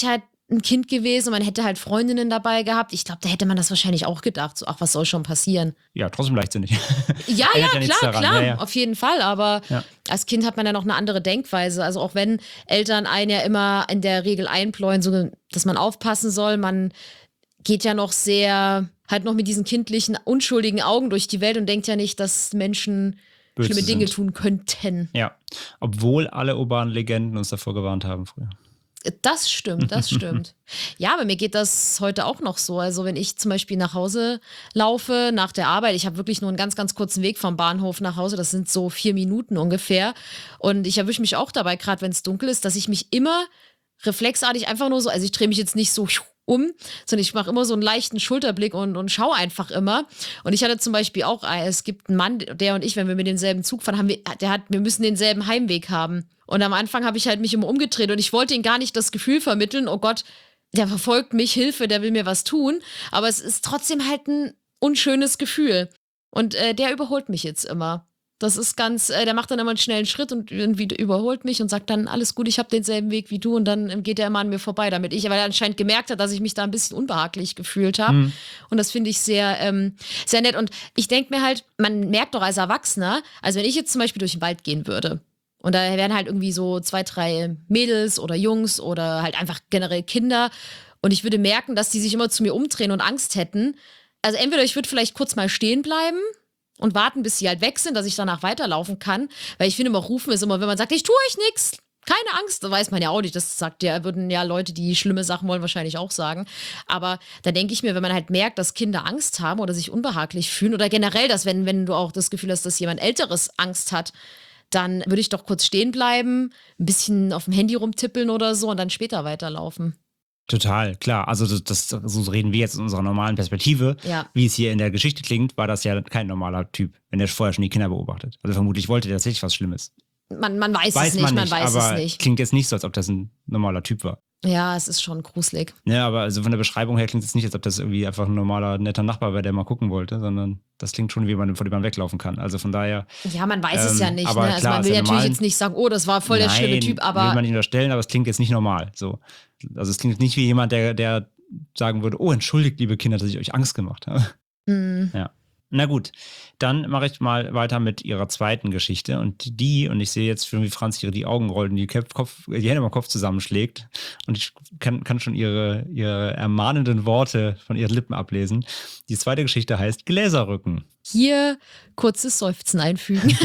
ein Kind gewesen und man hätte halt Freundinnen dabei gehabt. Ich glaube, da hätte man das wahrscheinlich auch gedacht. So, ach, was soll schon passieren?
Ja, trotzdem leichtsinnig.
Ja,
Ändert ja nichts
klar,
daran.
klar,
Ja.
auf jeden Fall. Aber
Ja.
als Kind hat man ja noch eine andere Denkweise. Also auch wenn Eltern einen ja immer in der Regel einpläuen, so, dass man aufpassen soll, man geht ja noch sehr, halt noch mit diesen kindlichen, unschuldigen Augen durch die Welt und denkt ja nicht, dass Menschen
Böse
schlimme Dinge
sind.
tun könnten.
Ja, obwohl alle urbanen Legenden uns davor gewarnt haben früher.
Das stimmt, das stimmt. Ja, aber mir geht das heute auch noch so. Also wenn ich zum Beispiel nach Hause laufe, nach der Arbeit, ich habe wirklich nur einen ganz, ganz kurzen Weg vom Bahnhof nach Hause, das sind so 4 Minuten ungefähr. Und ich erwische mich auch dabei, gerade wenn es dunkel ist, dass ich mich immer reflexartig einfach nur so, also ich drehe mich jetzt nicht so um, sondern ich mache immer so einen leichten Schulterblick und schaue einfach immer. Und ich hatte zum Beispiel auch, es gibt einen Mann, der und ich, wenn wir mit demselben Zug fahren, wir müssen denselben Heimweg haben. Und am Anfang habe ich halt mich immer umgedreht und ich wollte ihm gar nicht das Gefühl vermitteln, oh Gott, der verfolgt mich, Hilfe, der will mir was tun. Aber es ist trotzdem halt ein unschönes Gefühl. Und der überholt mich jetzt immer. Das ist ganz, der macht dann immer einen schnellen Schritt und irgendwie überholt mich und sagt dann, alles gut, ich habe denselben Weg wie du und dann geht er immer an mir vorbei, weil er anscheinend gemerkt hat, dass ich mich da ein bisschen unbehaglich gefühlt habe. Und das finde ich sehr, sehr nett. Und ich denke mir halt, man merkt doch als Erwachsener, also wenn ich jetzt zum Beispiel durch den Wald gehen würde und da wären halt irgendwie so 2, 3 Mädels oder Jungs oder halt einfach generell Kinder und ich würde merken, dass die sich immer zu mir umdrehen und Angst hätten. Also entweder ich würde vielleicht kurz mal stehen bleiben und warten, bis sie halt weg sind, dass ich danach weiterlaufen kann. Weil ich finde immer, rufen ist immer, wenn man sagt, ich tue euch nichts, keine Angst, da weiß man ja auch nicht. Das würden ja Leute, die schlimme Sachen wollen, wahrscheinlich auch sagen. Aber da denke ich mir, wenn man halt merkt, dass Kinder Angst haben oder sich unbehaglich fühlen oder generell, dass wenn du auch das Gefühl hast, dass jemand Älteres Angst hat, dann würde ich doch kurz stehen bleiben, ein bisschen auf dem Handy rumtippeln oder so und dann später weiterlaufen.
Total, klar. Also so reden wir jetzt in unserer normalen Perspektive.
Ja.
Wie es hier in der Geschichte klingt, war das ja kein normaler Typ, wenn der vorher schon die Kinder beobachtet. Also vermutlich wollte der tatsächlich was Schlimmes.
Man weiß es nicht, man weiß
aber
es nicht.
Klingt jetzt nicht so, als ob das ein normaler Typ war.
Ja, es ist schon gruselig.
Ja, aber also von der Beschreibung her klingt es nicht, als ob das irgendwie einfach ein normaler, netter Nachbar wäre, der mal gucken wollte, sondern das klingt schon, wie man, vor dem man weglaufen kann. Also von daher.
Ja, man weiß es ja nicht.
aber
Ne? Also
klar,
man will
ist ja
natürlich
normal.
jetzt nicht sagen, oh, das war voll der schlimme Typ,
will
aber
man ihm unterstellen, aber es klingt jetzt nicht normal. So. Also es klingt nicht wie jemand, der sagen würde, oh, entschuldigt, liebe Kinder, dass ich euch Angst gemacht habe. Ja. Na gut, dann mache ich mal weiter mit ihrer zweiten Geschichte und ich sehe jetzt schon, wie Franz hier die Augen rollt und die Hände am Kopf zusammenschlägt und ich kann schon ihre ermahnenden Worte von ihren Lippen ablesen. Die zweite Geschichte heißt Gläserrücken.
hier kurzes Seufzen einfügen.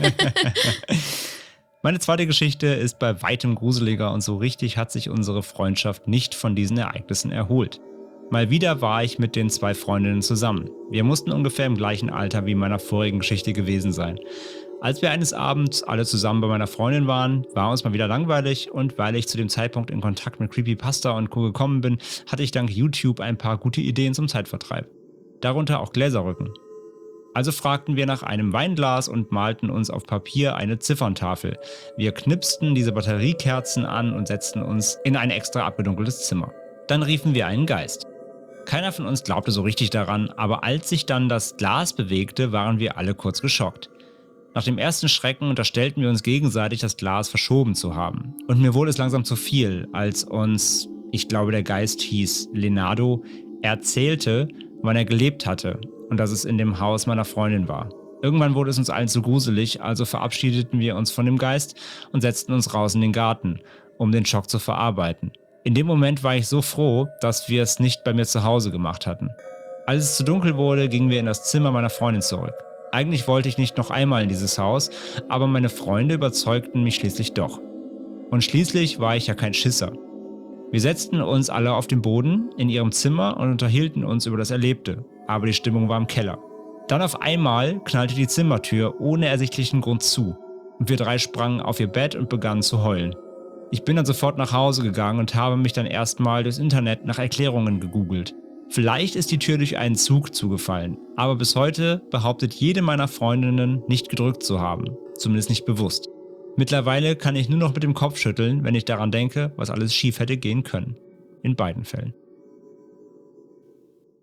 Meine zweite Geschichte ist bei weitem gruseliger und so richtig hat sich unsere Freundschaft nicht von diesen Ereignissen erholt. Mal wieder war ich mit den 2 Freundinnen zusammen. Wir mussten ungefähr im gleichen Alter wie in meiner vorigen Geschichte gewesen sein. Als wir eines Abends alle zusammen bei meiner Freundin waren, war uns mal wieder langweilig und weil ich zu dem Zeitpunkt in Kontakt mit Creepypasta und Co. gekommen bin, hatte ich dank YouTube ein paar gute Ideen zum Zeitvertreib. Darunter auch Gläserrücken. Also fragten wir nach einem Weinglas und malten uns auf Papier eine Zifferntafel. Wir knipsten diese Batteriekerzen an und setzten uns in ein extra abgedunkeltes Zimmer. Dann riefen wir einen Geist. Keiner von uns glaubte so richtig daran, aber als sich dann das Glas bewegte, waren wir alle kurz geschockt. Nach dem ersten Schrecken unterstellten wir uns gegenseitig, das Glas verschoben zu haben. Und mir wurde es langsam zu viel, als uns, ich glaube der Geist hieß Leonardo, erzählte, wann er gelebt hatte und dass es in dem Haus meiner Freundin war. Irgendwann wurde es uns allen zu gruselig, also verabschiedeten wir uns von dem Geist und setzten uns raus in den Garten, um den Schock zu verarbeiten. In dem Moment war ich so froh, dass wir es nicht bei mir zu Hause gemacht hatten. Als es zu dunkel wurde, gingen wir in das Zimmer meiner Freundin zurück. Eigentlich wollte ich nicht noch einmal in dieses Haus, aber meine Freunde überzeugten mich schließlich doch. Und schließlich war ich ja kein Schisser. Wir setzten uns alle auf den Boden in ihrem Zimmer und unterhielten uns über das Erlebte, aber die Stimmung war im Keller. Dann auf einmal knallte die Zimmertür ohne ersichtlichen Grund zu und wir 3 sprangen auf ihr Bett und begannen zu heulen. Ich bin dann sofort nach Hause gegangen und habe mich dann erstmal durchs Internet nach Erklärungen gegoogelt. Vielleicht ist die Tür durch einen Zug zugefallen, aber bis heute behauptet jede meiner Freundinnen nicht gedrückt zu haben, zumindest nicht bewusst. Mittlerweile kann ich nur noch mit dem Kopf schütteln, wenn ich daran denke, was alles schief hätte gehen können. In beiden Fällen.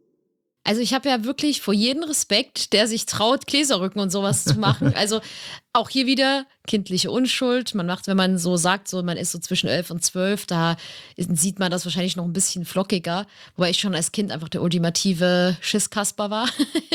Also ich habe ja wirklich vor jedem Respekt, der sich traut, Gläserrücken und sowas zu machen. Also Auch hier wieder kindliche Unschuld. Man macht, wenn man so sagt, so man ist so zwischen 11 und 12, da sieht man das wahrscheinlich noch ein bisschen flockiger, wobei ich schon als Kind einfach der ultimative Schisskasper war.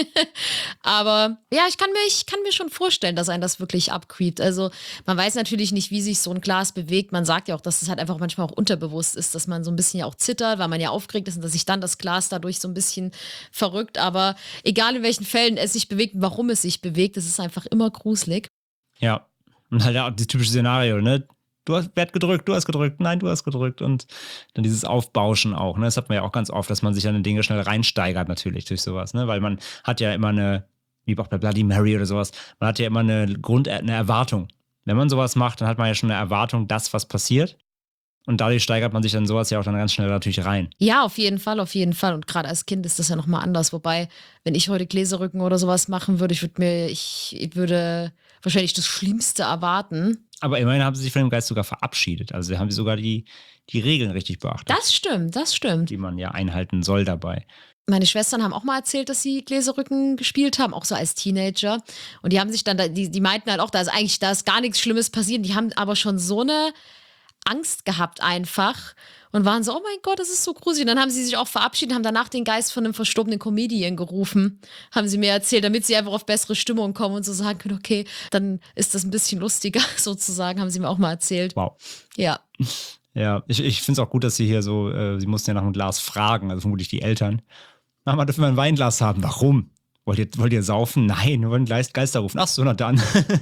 Aber ja, ich kann mir schon vorstellen, dass einen das wirklich abcreept. Also man weiß natürlich nicht, wie sich so ein Glas bewegt. Man sagt ja auch, dass es halt einfach manchmal auch unterbewusst ist, dass man so ein bisschen ja auch zittert, weil man ja aufgeregt ist und dass sich dann das Glas dadurch so ein bisschen verrückt. Aber egal in welchen Fällen es sich bewegt und warum es sich bewegt, es ist einfach immer gruselig.
Ja, und halt ja, das typische Szenario, ne? Wer hat gedrückt, du hast gedrückt, nein, du hast gedrückt. Und dann dieses Aufbauschen auch, ne? Das hat man ja auch ganz oft, dass man sich an Dinge schnell reinsteigert natürlich durch sowas, ne? Weil man hat ja immer wie auch bei Bloody Mary oder sowas, man hat ja immer eine Erwartung. Wenn man sowas macht, dann hat man ja schon eine Erwartung, dass was passiert. Und dadurch steigert man sich dann sowas ja auch dann ganz schnell natürlich rein.
Ja, auf jeden Fall, auf jeden Fall. Und gerade als Kind ist das ja nochmal anders. Wobei, wenn ich heute Gläserrücken oder sowas machen würde, ich würde wahrscheinlich das Schlimmste erwarten.
Aber immerhin haben sie sich von dem Geist sogar verabschiedet. Also haben sie sogar die Regeln richtig beachtet.
Das stimmt.
Die man ja einhalten soll dabei.
Meine Schwestern haben auch mal erzählt, dass sie Gläserrücken gespielt haben, auch so als Teenager. Und die haben sich dann, die meinten halt auch, da ist gar nichts Schlimmes passiert. Die haben aber schon so eine Angst gehabt einfach und waren so, oh mein Gott, das ist so gruselig. Und dann haben sie sich auch verabschiedet, haben danach den Geist von einem verstorbenen Comedian gerufen, haben sie mir erzählt, damit sie einfach auf bessere Stimmung kommen und so sagen können, okay, dann ist das ein bisschen lustiger sozusagen, haben sie mir auch mal erzählt.
Wow.
Ja.
Ja, ich finde es auch gut, dass sie hier so, sie mussten ja nach einem Glas fragen, also vermutlich die Eltern. Mama, dürfen wir ein Weinglas haben? Warum? Wollt ihr saufen? Nein, wir wollen Geister rufen. Ach so, na dann. Finde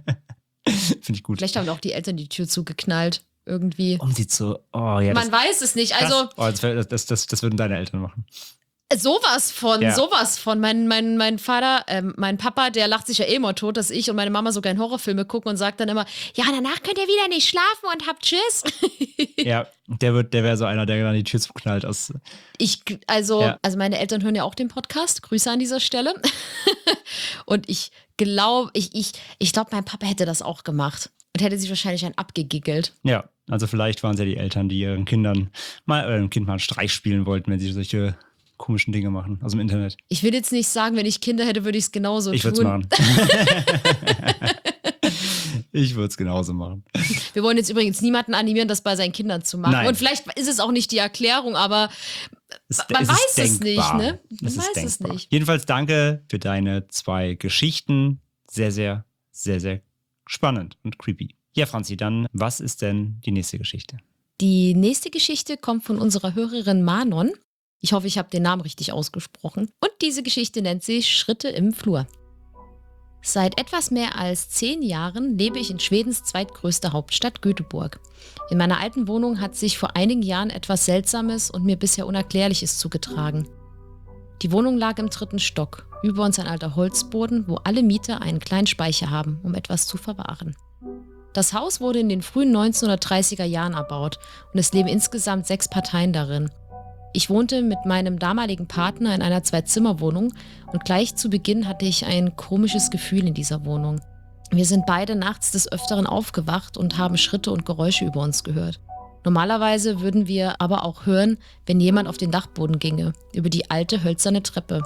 ich gut.
Vielleicht haben auch die Eltern die Tür zugeknallt. Irgendwie.
Um sie zu. Oh, ja,
Man weiß es nicht. Also.
Das würden deine Eltern machen.
Sowas von. Mein Vater, mein Papa, der lacht sich ja eh immer tot, dass ich und meine Mama sogar in Horrorfilme gucken und sagt dann immer, ja, danach könnt ihr wieder nicht schlafen und habt Tschüss.
Ja, der wäre so einer, der dann die Tür zuknallt. Also
meine Eltern hören ja auch den Podcast. Grüße an dieser Stelle. Und ich glaube, mein Papa hätte das auch gemacht. Und hätte sich wahrscheinlich einen abgegiggelt.
Ja, also vielleicht waren es ja die Eltern, die ihren Kindern mal einen Streich spielen wollten, wenn sie solche komischen Dinge machen aus dem Internet.
Ich will jetzt nicht sagen, wenn ich Kinder hätte, würde ich es genauso tun.
Ich würde es machen. Ich würde es genauso machen.
Wir wollen jetzt übrigens niemanden animieren, das bei seinen Kindern zu machen.
Nein.
Und vielleicht ist es auch nicht die Erklärung, aber man weiß es nicht, ne? Man weiß es nicht.
Jedenfalls danke für deine 2 Geschichten. Sehr, sehr, sehr, sehr spannend und creepy. Ja, Franzi, dann was ist denn die nächste Geschichte?
Die nächste Geschichte kommt von unserer Hörerin Manon. Ich hoffe, ich habe den Namen richtig ausgesprochen. Und diese Geschichte nennt sich Schritte im Flur. Seit etwas mehr als 10 Jahren lebe ich in Schwedens zweitgrößter Hauptstadt Göteborg. In meiner alten Wohnung hat sich vor einigen Jahren etwas Seltsames und mir bisher Unerklärliches zugetragen. Die Wohnung lag im 3. Stock, über uns ein alter Holzboden, wo alle Mieter einen kleinen Speicher haben, um etwas zu verwahren. Das Haus wurde in den frühen 1930er Jahren erbaut und es leben insgesamt 6 Parteien darin. Ich wohnte mit meinem damaligen Partner in einer 2-Zimmer-Wohnung und gleich zu Beginn hatte ich ein komisches Gefühl in dieser Wohnung. Wir sind beide nachts des Öfteren aufgewacht und haben Schritte und Geräusche über uns gehört. Normalerweise würden wir aber auch hören, wenn jemand auf den Dachboden ginge, über die alte hölzerne Treppe.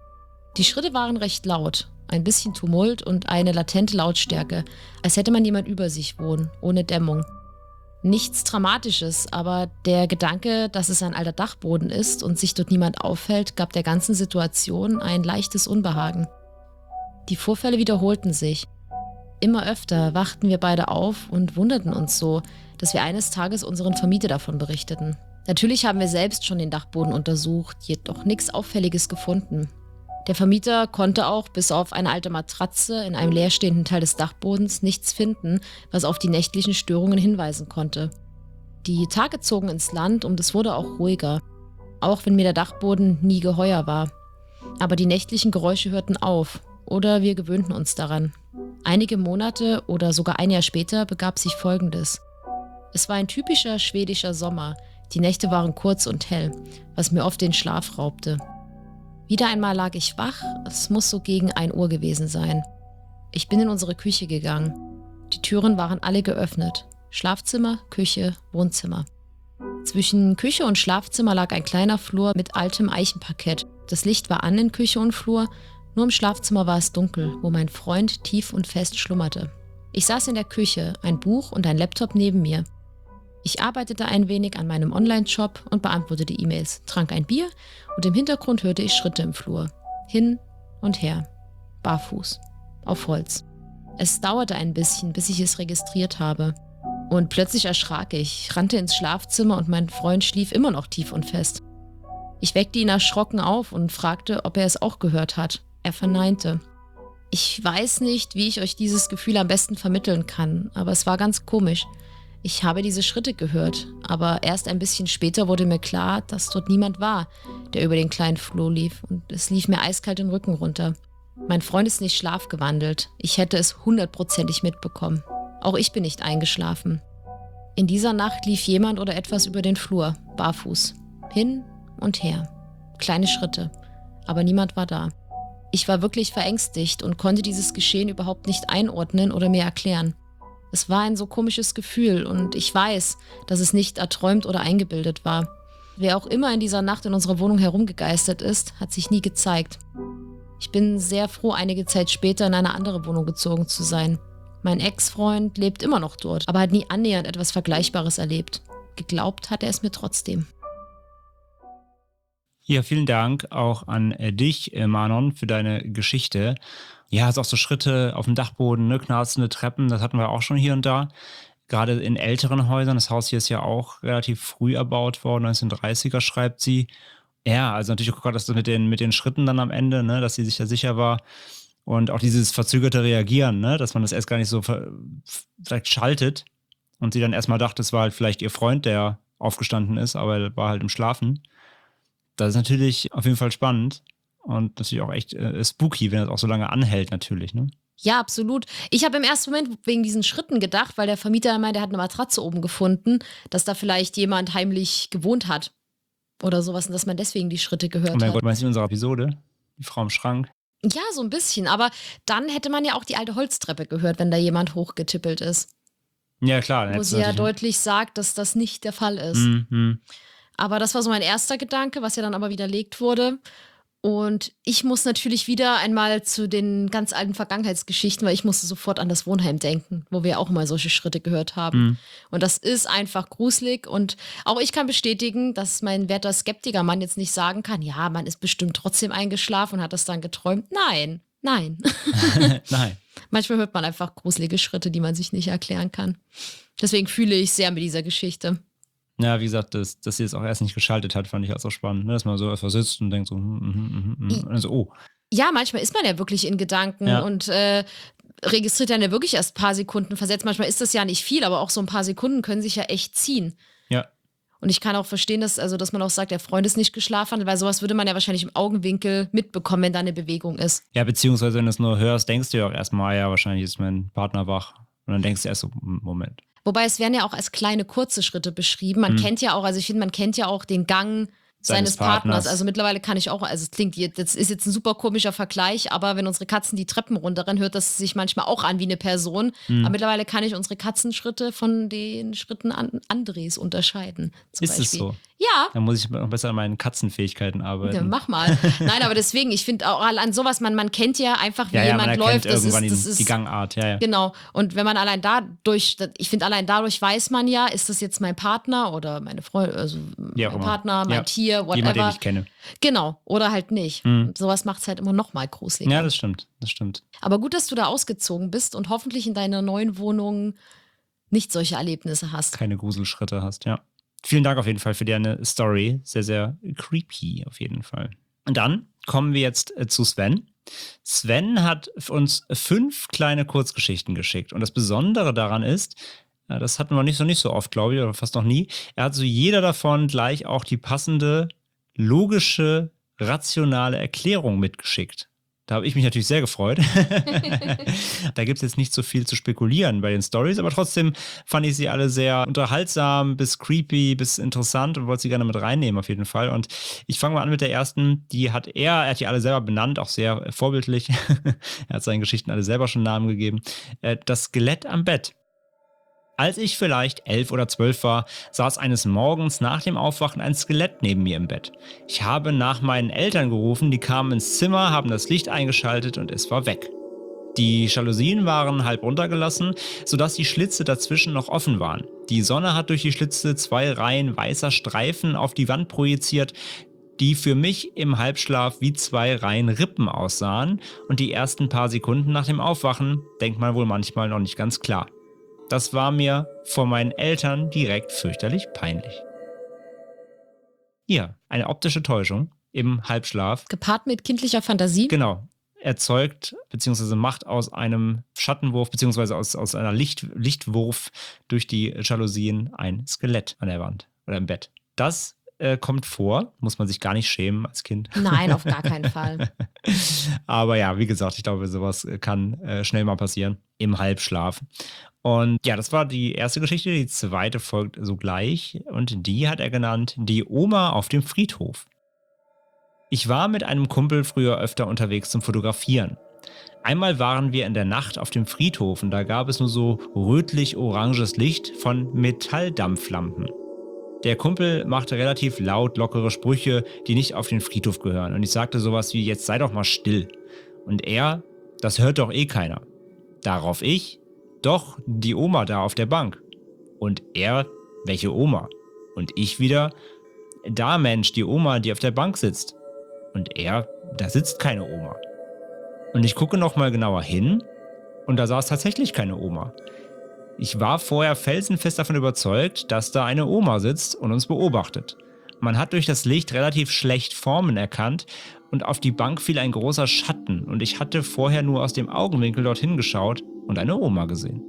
Die Schritte waren recht laut, ein bisschen Tumult und eine latente Lautstärke, als hätte man jemand über sich wohnen, ohne Dämmung. Nichts Dramatisches, aber der Gedanke, dass es ein alter Dachboden ist und sich dort niemand aufhält, gab der ganzen Situation ein leichtes Unbehagen. Die Vorfälle wiederholten sich. Immer öfter wachten wir beide auf und wunderten uns so, dass wir eines Tages unseren Vermieter davon berichteten. Natürlich haben wir selbst schon den Dachboden untersucht, jedoch nichts Auffälliges gefunden. Der Vermieter konnte auch bis auf eine alte Matratze in einem leerstehenden Teil des Dachbodens nichts finden, was auf die nächtlichen Störungen hinweisen konnte. Die Tage zogen ins Land und es wurde auch ruhiger, auch wenn mir der Dachboden nie geheuer war. Aber die nächtlichen Geräusche hörten auf oder wir gewöhnten uns daran. Einige Monate oder sogar ein Jahr später begab sich Folgendes. Es war ein typischer schwedischer Sommer. Die Nächte waren kurz und hell, was mir oft den Schlaf raubte. Wieder einmal lag ich wach, es muss so gegen 1 Uhr gewesen sein. Ich bin in unsere Küche gegangen. Die Türen waren alle geöffnet. Schlafzimmer, Küche, Wohnzimmer. Zwischen Küche und Schlafzimmer lag ein kleiner Flur mit altem Eichenparkett. Das Licht war an in Küche und Flur, nur im Schlafzimmer war es dunkel, wo mein Freund tief und fest schlummerte. Ich saß in der Küche, ein Buch und ein Laptop neben mir. Ich arbeitete ein wenig an meinem Online-Shop und beantwortete E-Mails, trank ein Bier und im Hintergrund hörte ich Schritte im Flur. Hin und her. Barfuß. Auf Holz. Es dauerte ein bisschen, bis ich es registriert habe. Und plötzlich erschrak ich, rannte ins Schlafzimmer und mein Freund schlief immer noch tief und fest. Ich weckte ihn erschrocken auf und fragte, ob er es auch gehört hat. Er verneinte. Ich weiß nicht, wie ich euch dieses Gefühl am besten vermitteln kann, aber es war ganz komisch. Ich habe diese Schritte gehört, aber erst ein bisschen später wurde mir klar, dass dort niemand war, der über den kleinen Flur lief und es lief mir eiskalt den Rücken runter. Mein Freund ist nicht schlafgewandelt. Ich hätte es 100%ig mitbekommen. Auch ich bin nicht eingeschlafen. In dieser Nacht lief jemand oder etwas über den Flur, barfuß. Hin und her. Kleine Schritte. Aber niemand war da. Ich war wirklich verängstigt und konnte dieses Geschehen überhaupt nicht einordnen oder mir erklären. Es war ein so komisches Gefühl und ich weiß, dass es nicht erträumt oder eingebildet war. Wer auch immer in dieser Nacht in unserer Wohnung herumgegeistert ist, hat sich nie gezeigt. Ich bin sehr froh, einige Zeit später in eine andere Wohnung gezogen zu sein. Mein Ex-Freund lebt immer noch dort, aber hat nie annähernd etwas Vergleichbares erlebt. Geglaubt hat er es mir trotzdem.
Ja, vielen Dank auch an dich, Manon, für deine Geschichte. Ja, also auch so Schritte auf dem Dachboden, ne, knarzende Treppen, das hatten wir auch schon hier und da. Gerade in älteren Häusern, das Haus hier ist ja auch relativ früh erbaut worden, 1930er schreibt sie. Ja, also natürlich auch gerade das mit den Schritten dann am Ende, ne, dass sie sich da sicher war. Und auch dieses verzögerte Reagieren, ne, dass man das erst gar nicht so vielleicht schaltet und sie dann erstmal dachte, es war halt vielleicht ihr Freund, der aufgestanden ist, aber er war halt im Schlafen. Das ist natürlich auf jeden Fall spannend und natürlich auch echt spooky, wenn das auch so lange anhält natürlich, ne?
Ja, absolut. Ich habe im ersten Moment wegen diesen Schritten gedacht, weil der Vermieter meinte, er hat eine Matratze oben gefunden, dass da vielleicht jemand heimlich gewohnt hat oder sowas und dass man deswegen die Schritte gehört
Oh mein
hat.
Gott, meinst du in unserer Episode? Die Frau im Schrank?
Ja, so ein bisschen, aber dann hätte man ja auch die alte Holztreppe gehört, wenn da jemand hochgetippelt ist.
Ja, klar. Dann
Wo
hättest
sie
du
ja
natürlich-
deutlich sagt, dass das nicht der Fall ist.
Mhm.
Aber das war so mein erster Gedanke, was ja dann aber widerlegt wurde. Und ich muss natürlich wieder einmal zu den ganz alten Vergangenheitsgeschichten, weil ich musste sofort an das Wohnheim denken, wo wir auch mal solche Schritte gehört haben.
Mhm.
Und das ist einfach gruselig. Und auch ich kann bestätigen, dass mein werter Skeptiker-Mann jetzt nicht sagen kann, ja, man ist bestimmt trotzdem eingeschlafen und hat das dann geträumt. Nein.
Nein.
Manchmal hört man einfach gruselige Schritte, die man sich nicht erklären kann. Deswegen fühle ich sehr mit dieser Geschichte.
Ja, wie gesagt, dass sie es auch erst nicht geschaltet hat, fand ich auch so spannend, ne? Dass man so einfach sitzt und denkt so, und dann so, oh.
Ja, manchmal ist man ja wirklich in Gedanken
Ja.
und registriert dann ja wirklich erst ein paar Sekunden versetzt. Manchmal ist das ja nicht viel, aber auch so ein paar Sekunden können sich ja echt ziehen.
Ja.
Und ich kann auch verstehen, dass man auch sagt, der Freund ist nicht geschlafen hat, weil sowas würde man ja wahrscheinlich im Augenwinkel mitbekommen, wenn da eine Bewegung ist.
Ja, beziehungsweise wenn du es nur hörst, denkst du ja auch erstmal, ja, wahrscheinlich ist mein Partner wach. Und dann denkst du erst so, Moment.
Wobei es werden ja auch als kleine, kurze Schritte beschrieben. Man kennt ja auch, also ich finde, man kennt ja auch den Gang seines Partners. Also mittlerweile kann ich auch, also es klingt, das ist jetzt ein super komischer Vergleich, aber wenn unsere Katzen die Treppen runterrennen, hört das sich manchmal auch an wie eine Person. Aber mittlerweile kann ich unsere Katzenschritte von den Schritten Andres unterscheiden. Zum
Ist
Beispiel.
es so?
Ja.
Dann muss ich noch besser an meinen Katzenfähigkeiten arbeiten.
Ja, mach mal. Nein, aber deswegen, ich finde auch an sowas, man kennt ja einfach, wie
man
jemand
erkennt
läuft. Das
irgendwann
ist
die Gangart, ja.
Genau. Und wenn man allein dadurch weiß man ja, ist das jetzt mein Partner oder meine Freundin, also
Ja,
mein
immer.
Partner, mein
Ja.
Tier, whatever.
Jemand, den ich kenne.
Genau. Oder halt nicht. Sowas macht es halt immer noch mal gruseliger.
Ja, das stimmt.
Aber gut, dass du da ausgezogen bist und hoffentlich in deiner neuen Wohnung nicht solche Erlebnisse hast.
Keine Gruselschritte hast, ja. Vielen Dank auf jeden Fall für deine Story. Sehr, sehr creepy auf jeden Fall. Und dann kommen wir jetzt zu Sven. Sven hat uns 5 kleine Kurzgeschichten geschickt. Und das Besondere daran ist, das hatten wir nicht so oft, glaube ich, oder fast noch nie. Er hat zu jeder davon gleich auch die passende, logische, rationale Erklärung mitgeschickt. Da habe ich mich natürlich sehr gefreut. Da gibt es jetzt nicht so viel zu spekulieren bei den Stories, aber trotzdem fand ich sie alle sehr unterhaltsam, bis creepy, bis interessant und wollte sie gerne mit reinnehmen auf jeden Fall. Und ich fange mal an mit der ersten. Er hat die alle selber benannt, auch sehr vorbildlich. Er hat seinen Geschichten alle selber schon Namen gegeben. Das Skelett am Bett. Als ich vielleicht 11 oder 12 war, saß eines Morgens nach dem Aufwachen ein Skelett neben mir im Bett. Ich habe nach meinen Eltern gerufen, die kamen ins Zimmer, haben das Licht eingeschaltet und es war weg. Die Jalousien waren halb runtergelassen, sodass die Schlitze dazwischen noch offen waren. Die Sonne hat durch die Schlitze 2 Reihen weißer Streifen auf die Wand projiziert, die für mich im Halbschlaf wie 2 Reihen Rippen aussahen, und die ersten paar Sekunden nach dem Aufwachen denkt man wohl manchmal noch nicht ganz klar. Das war mir vor meinen Eltern direkt fürchterlich peinlich. Hier, eine optische Täuschung im Halbschlaf.
Gepaart mit kindlicher Fantasie.
Genau. Erzeugt bzw. macht aus einem Schattenwurf bzw. aus einer Lichtwurf durch die Jalousien ein Skelett an der Wand oder im Bett. Das kommt vor, muss man sich gar nicht schämen als Kind.
Nein, auf gar keinen Fall.
Aber ja, wie gesagt, ich glaube, sowas kann schnell mal passieren im Halbschlaf. Und ja, das war die erste Geschichte. Die zweite folgt sogleich und die hat er genannt: Die Oma auf dem Friedhof. Ich war mit einem Kumpel früher öfter unterwegs zum Fotografieren. Einmal waren wir in der Nacht auf dem Friedhof und da gab es nur so rötlich-oranges Licht von Metalldampflampen. Der Kumpel machte relativ laut lockere Sprüche, die nicht auf den Friedhof gehören, und ich sagte sowas wie: Jetzt sei doch mal still. Und er: Das hört doch eh keiner. Darauf ich: Doch, die Oma da auf der Bank. Und er: Welche Oma? Und ich wieder: Da, Mensch, die Oma, die auf der Bank sitzt. Und er: Da sitzt keine Oma. Und ich gucke nochmal genauer hin und da saß tatsächlich keine Oma. Ich war vorher felsenfest davon überzeugt, dass da eine Oma sitzt und uns beobachtet. Man hat durch das Licht relativ schlecht Formen erkannt und auf die Bank fiel ein großer Schatten und ich hatte vorher nur aus dem Augenwinkel dorthin geschaut und eine Oma gesehen.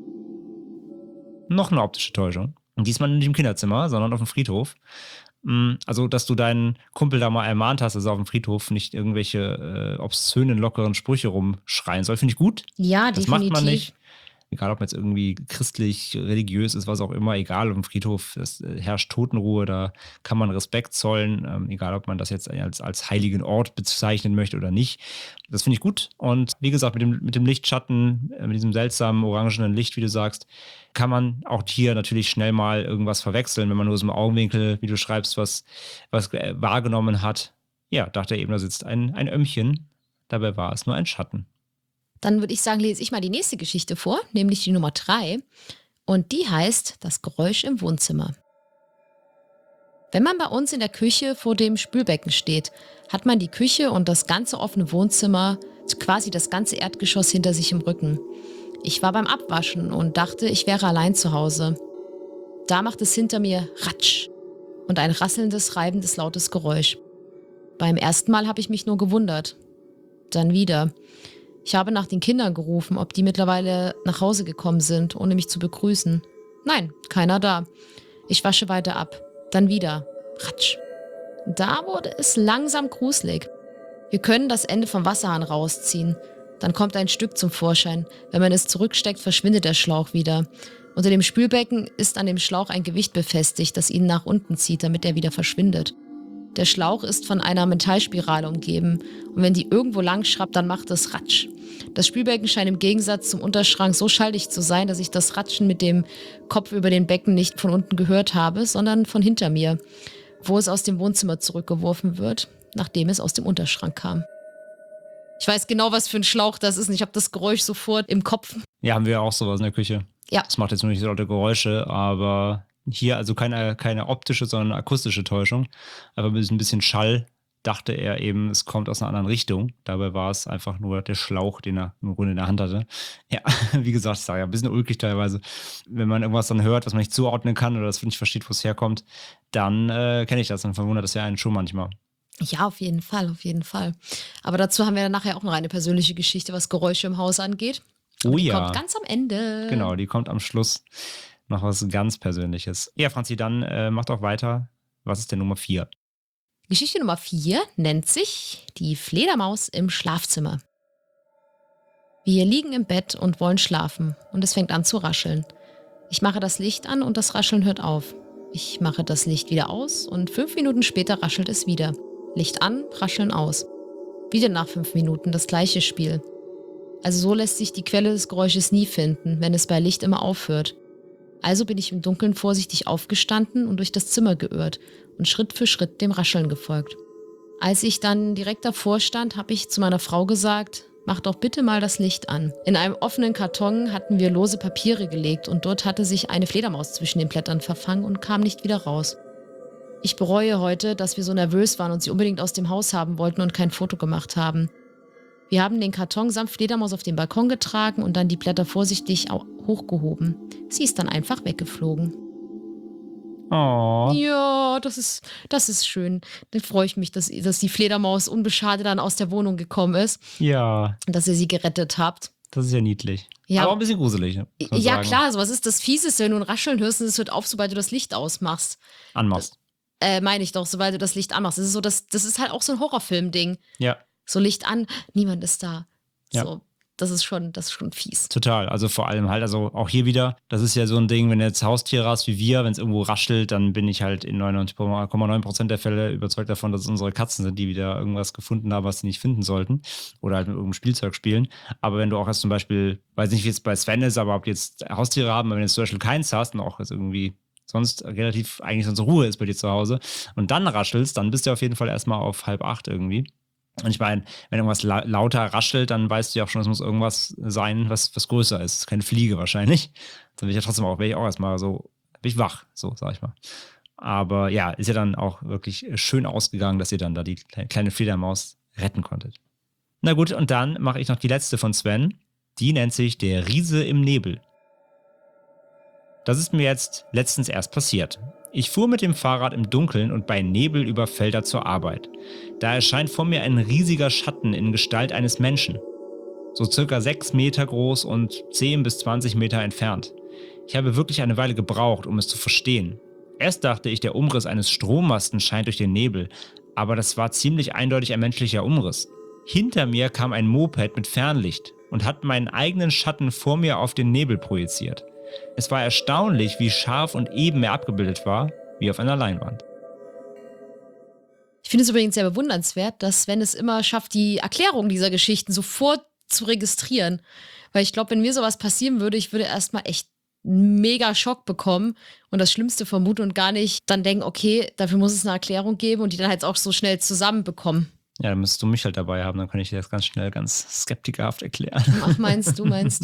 Noch eine optische Täuschung. Und diesmal nicht im Kinderzimmer, sondern auf dem Friedhof. Also, dass du deinen Kumpel da mal ermahnt hast, dass er auf dem Friedhof nicht irgendwelche obszönen, lockeren Sprüche rumschreien soll, finde ich gut.
Ja,
Das
definitiv.
macht man nicht. Egal, ob man jetzt irgendwie christlich, religiös ist, was auch immer, egal, auf dem Friedhof es herrscht Totenruhe, da kann man Respekt zollen, egal, ob man das jetzt als heiligen Ort bezeichnen möchte oder nicht. Das finde ich gut. Und wie gesagt, mit dem Lichtschatten, mit diesem seltsamen orangenen Licht, wie du sagst, kann man auch hier natürlich schnell mal irgendwas verwechseln, wenn man nur aus dem Augenwinkel, wie du schreibst, was wahrgenommen hat. Ja, dachte er eben, da sitzt ein Ömmchen. Dabei war es nur ein Schatten.
Dann würde ich sagen, lese ich mal die nächste Geschichte vor, nämlich die Nummer 3. Und die heißt Das Geräusch im Wohnzimmer. Wenn man bei uns in der Küche vor dem Spülbecken steht, hat man die Küche und das ganze offene Wohnzimmer, quasi das ganze Erdgeschoss hinter sich im Rücken. Ich war beim Abwaschen und dachte, ich wäre allein zu Hause. Da macht es hinter mir Ratsch und ein rasselndes, reibendes, lautes Geräusch. Beim ersten Mal habe ich mich nur gewundert. Dann wieder. Ich habe nach den Kindern gerufen, ob die mittlerweile nach Hause gekommen sind, ohne mich zu begrüßen. Nein, keiner da. Ich wasche weiter ab. Dann wieder. Ratsch. Da wurde es langsam gruselig. Wir können das Ende vom Wasserhahn rausziehen. Dann kommt ein Stück zum Vorschein. Wenn man es zurücksteckt, verschwindet der Schlauch wieder. Unter dem Spülbecken ist an dem Schlauch ein Gewicht befestigt, das ihn nach unten zieht, damit er wieder verschwindet. Der Schlauch ist von einer Metallspirale umgeben und wenn die irgendwo lang schrappt, dann macht es Ratsch. Das Spülbecken scheint im Gegensatz zum Unterschrank so schalldicht zu sein, dass ich das Ratschen mit dem Kopf über den Becken nicht von unten gehört habe, sondern von hinter mir, wo es aus dem Wohnzimmer zurückgeworfen wird, nachdem es aus dem Unterschrank kam. Ich weiß genau, was für ein Schlauch das ist und ich habe das Geräusch sofort im Kopf.
Ja, haben wir auch sowas in der Küche.
Ja.
Das macht jetzt nur nicht so laute Geräusche, aber hier also keine optische, sondern akustische Täuschung. Aber mit ein bisschen Schall dachte er eben, es kommt aus einer anderen Richtung. Dabei war es einfach nur der Schlauch, den er im Grunde in der Hand hatte. Ja, wie gesagt, ich sage ja, ein bisschen ulkig teilweise. Wenn man irgendwas dann hört, was man nicht zuordnen kann oder das nicht versteht, wo es herkommt, dann kenne ich das. Dann verwundert das ja einen schon manchmal.
Ja, auf jeden Fall, auf jeden Fall. Aber dazu haben wir dann nachher auch noch eine persönliche Geschichte, was Geräusche im Haus angeht. Aber
Oh
die
ja.
kommt ganz am Ende.
Genau, die kommt am Schluss. Noch was ganz Persönliches. Ja, Franzi, dann macht auch weiter. Was ist denn Nummer 4?
Geschichte Nummer 4 nennt sich Die Fledermaus im Schlafzimmer. Wir liegen im Bett und wollen schlafen und es fängt an zu rascheln. Ich mache das Licht an und das Rascheln hört auf. Ich mache das Licht wieder aus und 5 Minuten später raschelt es wieder. Licht an, Rascheln aus. Wieder nach 5 Minuten das gleiche Spiel. Also so lässt sich die Quelle des Geräusches nie finden, wenn es bei Licht immer aufhört. Also bin ich im Dunkeln vorsichtig aufgestanden und durch das Zimmer geirrt und Schritt für Schritt dem Rascheln gefolgt. Als ich dann direkt davor stand, habe ich zu meiner Frau gesagt, mach doch bitte mal das Licht an. In einem offenen Karton hatten wir lose Papiere gelegt und dort hatte sich eine Fledermaus zwischen den Blättern verfangen und kam nicht wieder raus. Ich bereue heute, dass wir so nervös waren und sie unbedingt aus dem Haus haben wollten und kein Foto gemacht haben. Wir haben den Karton samt Fledermaus auf den Balkon getragen und dann die Blätter vorsichtig hochgehoben. Sie ist dann einfach weggeflogen.
Oh.
Ja, das ist schön. Dann freue ich mich, dass die Fledermaus unbeschadet dann aus der Wohnung gekommen ist.
Ja.
Und dass ihr sie gerettet habt.
Das ist ja niedlich.
Ja.
Aber auch ein bisschen gruselig. Ne?
Ja, klar, so was ist das Fieseste, wenn du ein Rascheln hörst und es hört auf, sobald du das Licht ausmachst.
Anmachst.
Meine ich doch, sobald du das Licht anmachst. Das ist so, das ist halt auch so ein Horrorfilm-Ding.
Ja.
So Licht an, niemand ist da.
Ja.
So, das ist schon fies.
Total. Also vor allem halt, also auch hier wieder, das ist ja so ein Ding, wenn du jetzt Haustiere hast wie wir, wenn es irgendwo raschelt, dann bin ich halt in 99,9% der Fälle überzeugt davon, dass es unsere Katzen sind, die wieder irgendwas gefunden haben, was sie nicht finden sollten. Oder halt mit irgendeinem Spielzeug spielen. Aber wenn du auch jetzt zum Beispiel, weiß nicht, wie es bei Sven ist, aber ob die jetzt Haustiere haben, aber wenn du jetzt zum Beispiel keins hast und auch jetzt irgendwie sonst relativ eigentlich sonst Ruhe ist bei dir zu Hause und dann raschelst, dann bist du auf jeden Fall erstmal auf 7:30 irgendwie. Und ich meine, wenn irgendwas lauter raschelt, dann weißt du ja auch schon, es muss irgendwas sein, was größer ist. Keine Fliege wahrscheinlich. Dann bin ich ja trotzdem auch erstmal so, bin ich wach, so sag ich mal. Aber ja, ist ja dann auch wirklich schön ausgegangen, dass ihr dann da die kleine Fledermaus retten konntet. Na gut, und dann mache ich noch die letzte von Sven. Die nennt sich Der Riese im Nebel. Das ist mir jetzt letztens erst passiert. Ich fuhr mit dem Fahrrad im Dunkeln und bei Nebel über Felder zur Arbeit. Da erscheint vor mir ein riesiger Schatten in Gestalt eines Menschen. So circa 6 Meter groß und 10 bis 20 Meter entfernt. Ich habe wirklich eine Weile gebraucht, um es zu verstehen. Erst dachte ich, der Umriss eines Strommasten scheint durch den Nebel, aber das war ziemlich eindeutig ein menschlicher Umriss. Hinter mir kam ein Moped mit Fernlicht und hat meinen eigenen Schatten vor mir auf den Nebel projiziert. Es war erstaunlich, wie scharf und eben er abgebildet war, wie auf einer Leinwand.
Ich finde es übrigens sehr bewundernswert, dass Sven es immer schafft, die Erklärung dieser Geschichten sofort zu registrieren. Weil ich glaube, wenn mir sowas passieren würde, ich würde erstmal echt einen mega Schock bekommen und das Schlimmste vermuten und gar nicht dann denken, okay, dafür muss es eine Erklärung geben und die dann halt auch so schnell zusammenbekommen.
Ja, dann müsstest du mich halt dabei haben, dann kann ich dir das ganz schnell, ganz skeptikerhaft erklären.
Ach, meinst du?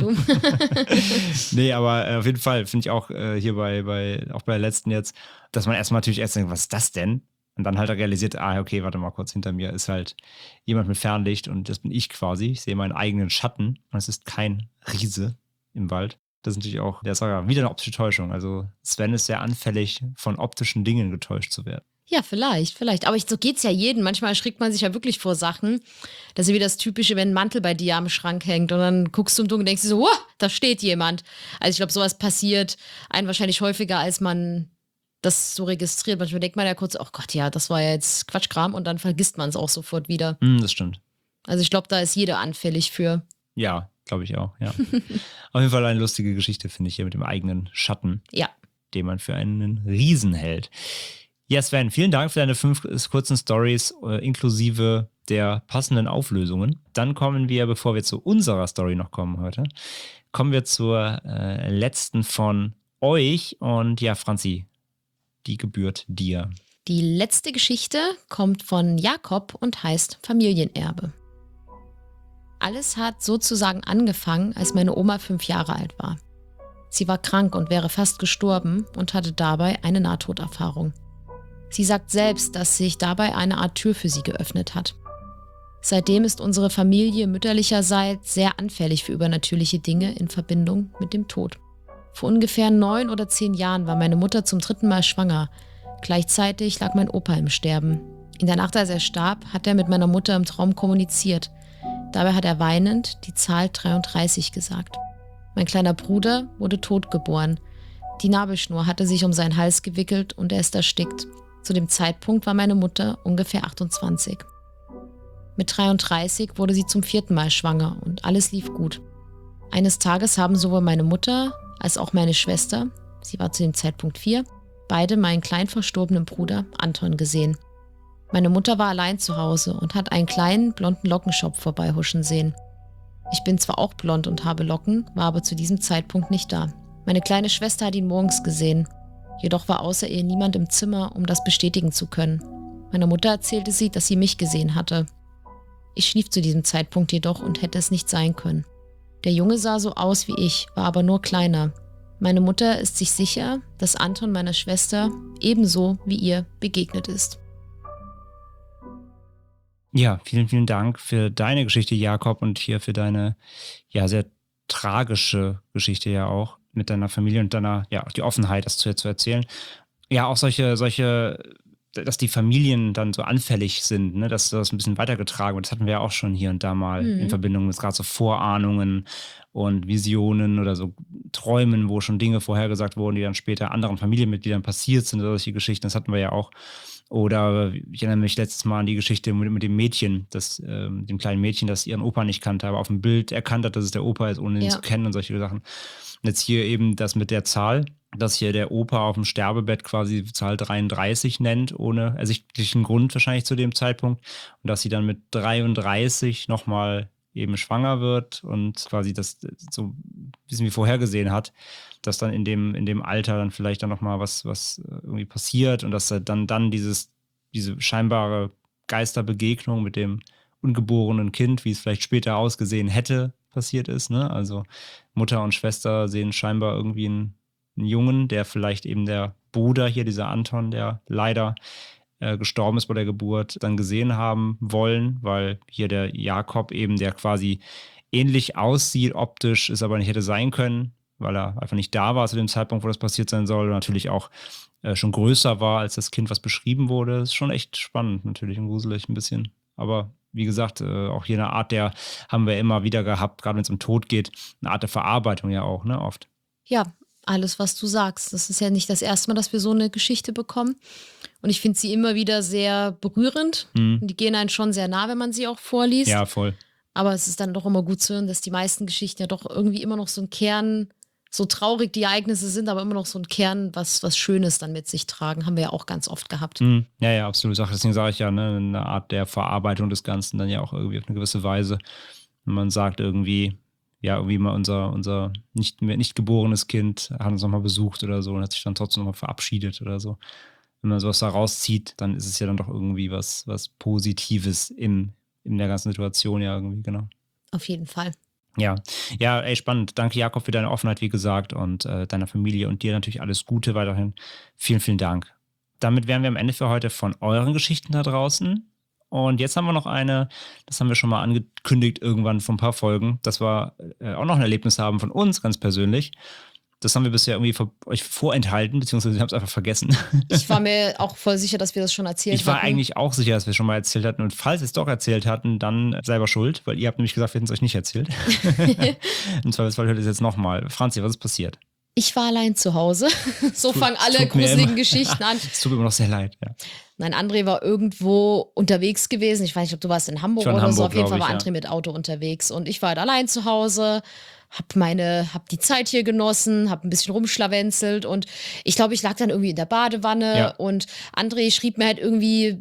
Nee, aber auf jeden Fall finde ich auch hier auch bei der letzten jetzt, dass man erstmal natürlich erst denkt, was ist das denn? Und dann halt realisiert, okay, warte mal kurz, hinter mir ist halt jemand mit Fernlicht und das bin ich quasi. Ich sehe meinen eigenen Schatten und es ist kein Riese im Wald. Das ist natürlich auch, der ist ja wieder eine optische Täuschung. Also Sven ist sehr anfällig, von optischen Dingen getäuscht zu werden.
Ja, vielleicht. Aber so geht's ja jedem. Manchmal erschrickt man sich ja wirklich vor Sachen. Das ist ja wie das Typische, wenn ein Mantel bei dir am Schrank hängt und dann guckst du im Dunkeln und denkst dir so, da steht jemand. Also ich glaube, sowas passiert einem wahrscheinlich häufiger, als man das so registriert. Manchmal denkt man ja kurz, oh Gott, ja, das war ja jetzt Quatschkram und dann vergisst man es auch sofort wieder.
Das stimmt.
Also ich glaube, da ist jeder anfällig für.
Ja, glaube ich auch, ja. Auf jeden Fall eine lustige Geschichte, finde ich, hier mit dem eigenen Schatten,
Ja.
den man für einen Riesen hält. Ja, Sven, vielen Dank für deine 5 kurzen Stories inklusive der passenden Auflösungen. Dann kommen wir, bevor wir zu unserer Story noch kommen heute, kommen wir zur letzten von euch. Und ja, Franzi, die gebührt dir.
Die letzte Geschichte kommt von Jakob und heißt Familienerbe. Alles hat sozusagen angefangen, als meine Oma 5 Jahre alt war. Sie war krank und wäre fast gestorben und hatte dabei eine Nahtoderfahrung. Sie sagt selbst, dass sich dabei eine Art Tür für sie geöffnet hat. Seitdem ist unsere Familie mütterlicherseits sehr anfällig für übernatürliche Dinge in Verbindung mit dem Tod. Vor ungefähr 9 oder 10 Jahren war meine Mutter zum 3. Mal schwanger. Gleichzeitig lag mein Opa im Sterben. In der Nacht, als er starb, hat er mit meiner Mutter im Traum kommuniziert. Dabei hat er weinend die Zahl 33 gesagt. Mein kleiner Bruder wurde tot geboren. Die Nabelschnur hatte sich um seinen Hals gewickelt und er ist erstickt. Zu dem Zeitpunkt war meine Mutter ungefähr 28. Mit 33 wurde sie zum 4. Mal schwanger und alles lief gut. Eines Tages haben sowohl meine Mutter als auch meine Schwester, sie war zu dem Zeitpunkt 4, beide meinen kleinen verstorbenen Bruder Anton gesehen. Meine Mutter war allein zu Hause und hat einen kleinen blonden Lockenschopf vorbeihuschen sehen. Ich bin zwar auch blond und habe Locken, war aber zu diesem Zeitpunkt nicht da. Meine kleine Schwester hat ihn morgens gesehen. Jedoch war außer ihr niemand im Zimmer, um das bestätigen zu können. Meiner Mutter erzählte sie, dass sie mich gesehen hatte. Ich schlief zu diesem Zeitpunkt jedoch und hätte es nicht sein können. Der Junge sah so aus wie ich, war aber nur kleiner. Meine Mutter ist sich sicher, dass Anton meiner Schwester ebenso wie ihr begegnet ist.
Ja, vielen, vielen Dank für deine Geschichte, Jakob, und hier für deine sehr tragische Geschichte ja auch mit deiner Familie und deiner, auch die Offenheit, das zu erzählen. Ja, auch solche, dass die Familien dann so anfällig sind, ne, dass das ein bisschen weitergetragen wird. Das hatten wir ja auch schon hier und da mal in Verbindung mit gerade so Vorahnungen und Visionen oder so Träumen, wo schon Dinge vorhergesagt wurden, die dann später anderen Familienmitgliedern passiert sind oder solche Geschichten. Das hatten wir ja auch. Oder ich erinnere mich letztes Mal an die Geschichte mit dem Mädchen, dem kleinen Mädchen, das ihren Opa nicht kannte, aber auf dem Bild erkannt hat, dass es der Opa ist, ohne ihn zu kennen und solche Sachen. Und jetzt hier eben das mit der Zahl, dass hier der Opa auf dem Sterbebett quasi die Zahl 33 nennt, ohne ersichtlichen Grund wahrscheinlich zu dem Zeitpunkt. Und dass sie dann mit 33 nochmal eben schwanger wird und quasi das so ein bisschen wie vorhergesehen hat, dass dann in dem Alter dann vielleicht dann nochmal was irgendwie passiert und dass dann diese scheinbare Geisterbegegnung mit dem ungeborenen Kind, wie es vielleicht später ausgesehen hätte, passiert ist. Ne? Also Mutter und Schwester sehen scheinbar irgendwie einen Jungen, der vielleicht eben der Bruder hier, dieser Anton, der leider gestorben ist bei der Geburt, dann gesehen haben wollen, weil hier der Jakob eben, der quasi ähnlich aussieht optisch, es aber nicht hätte sein können, weil er einfach nicht da war zu dem Zeitpunkt, wo das passiert sein soll, und natürlich auch schon größer war als das Kind, was beschrieben wurde. Das ist schon echt spannend natürlich und gruselig ein bisschen. Aber wie gesagt, auch hier eine Art haben wir immer wieder gehabt, gerade wenn es um Tod geht, eine Art der Verarbeitung ja auch, ne, oft.
Ja, alles, was du sagst. Das ist ja nicht das erste Mal, dass wir so eine Geschichte bekommen. Und ich finde sie immer wieder sehr berührend. Und die gehen einem schon sehr nah, wenn man sie auch vorliest.
Ja, voll.
Aber es ist dann doch immer gut zu hören, dass die meisten Geschichten ja doch irgendwie immer noch so einen Kern, so traurig die Ereignisse sind, aber immer noch so einen Kern, was Schönes dann mit sich tragen. Haben wir ja auch ganz oft gehabt.
Ja, absolut. Deswegen sage ich ja, ne, eine Art der Verarbeitung des Ganzen dann ja auch irgendwie auf eine gewisse Weise. Wenn man sagt irgendwie mal unser nicht geborenes Kind hat uns nochmal besucht oder so und hat sich dann trotzdem nochmal verabschiedet oder so. Wenn man sowas da rauszieht, dann ist es ja dann doch irgendwie was Positives in der ganzen Situation, ja, irgendwie, genau.
Auf jeden Fall.
Ja, ey, spannend. Danke, Jakob, für deine Offenheit, wie gesagt, und deiner Familie und dir natürlich alles Gute weiterhin. Vielen, vielen Dank. Damit wären wir am Ende für heute von euren Geschichten da draußen. Und jetzt haben wir noch eine, das haben wir schon mal angekündigt irgendwann vor ein paar Folgen, dass wir auch noch ein Erlebnis haben von uns ganz persönlich. Das haben wir bisher irgendwie euch vorenthalten, beziehungsweise wir haben es einfach vergessen.
Ich war mir auch voll sicher, dass wir das schon erzählt hatten.
Ich war eigentlich auch sicher, dass wir es schon mal erzählt hatten. Und falls wir es doch erzählt hatten, dann selber schuld, weil ihr habt nämlich gesagt, wir hätten es euch nicht erzählt. Im Zweifelsfall hört ihr es jetzt nochmal. Franzi, was ist passiert?
Ich war allein zu Hause. So fangen alle gruseligen Geschichten an.
Es tut mir immer noch sehr leid, ja.
Nein, André war irgendwo unterwegs gewesen. Ich weiß nicht, ob du warst in Hamburg oder so. Auf jeden Fall war André mit Auto unterwegs. Und ich war halt allein zu Hause, hab die Zeit hier genossen, hab ein bisschen rumschlawenzelt. Und ich glaube, ich lag dann irgendwie in der Badewanne. Ja. Und André schrieb mir halt irgendwie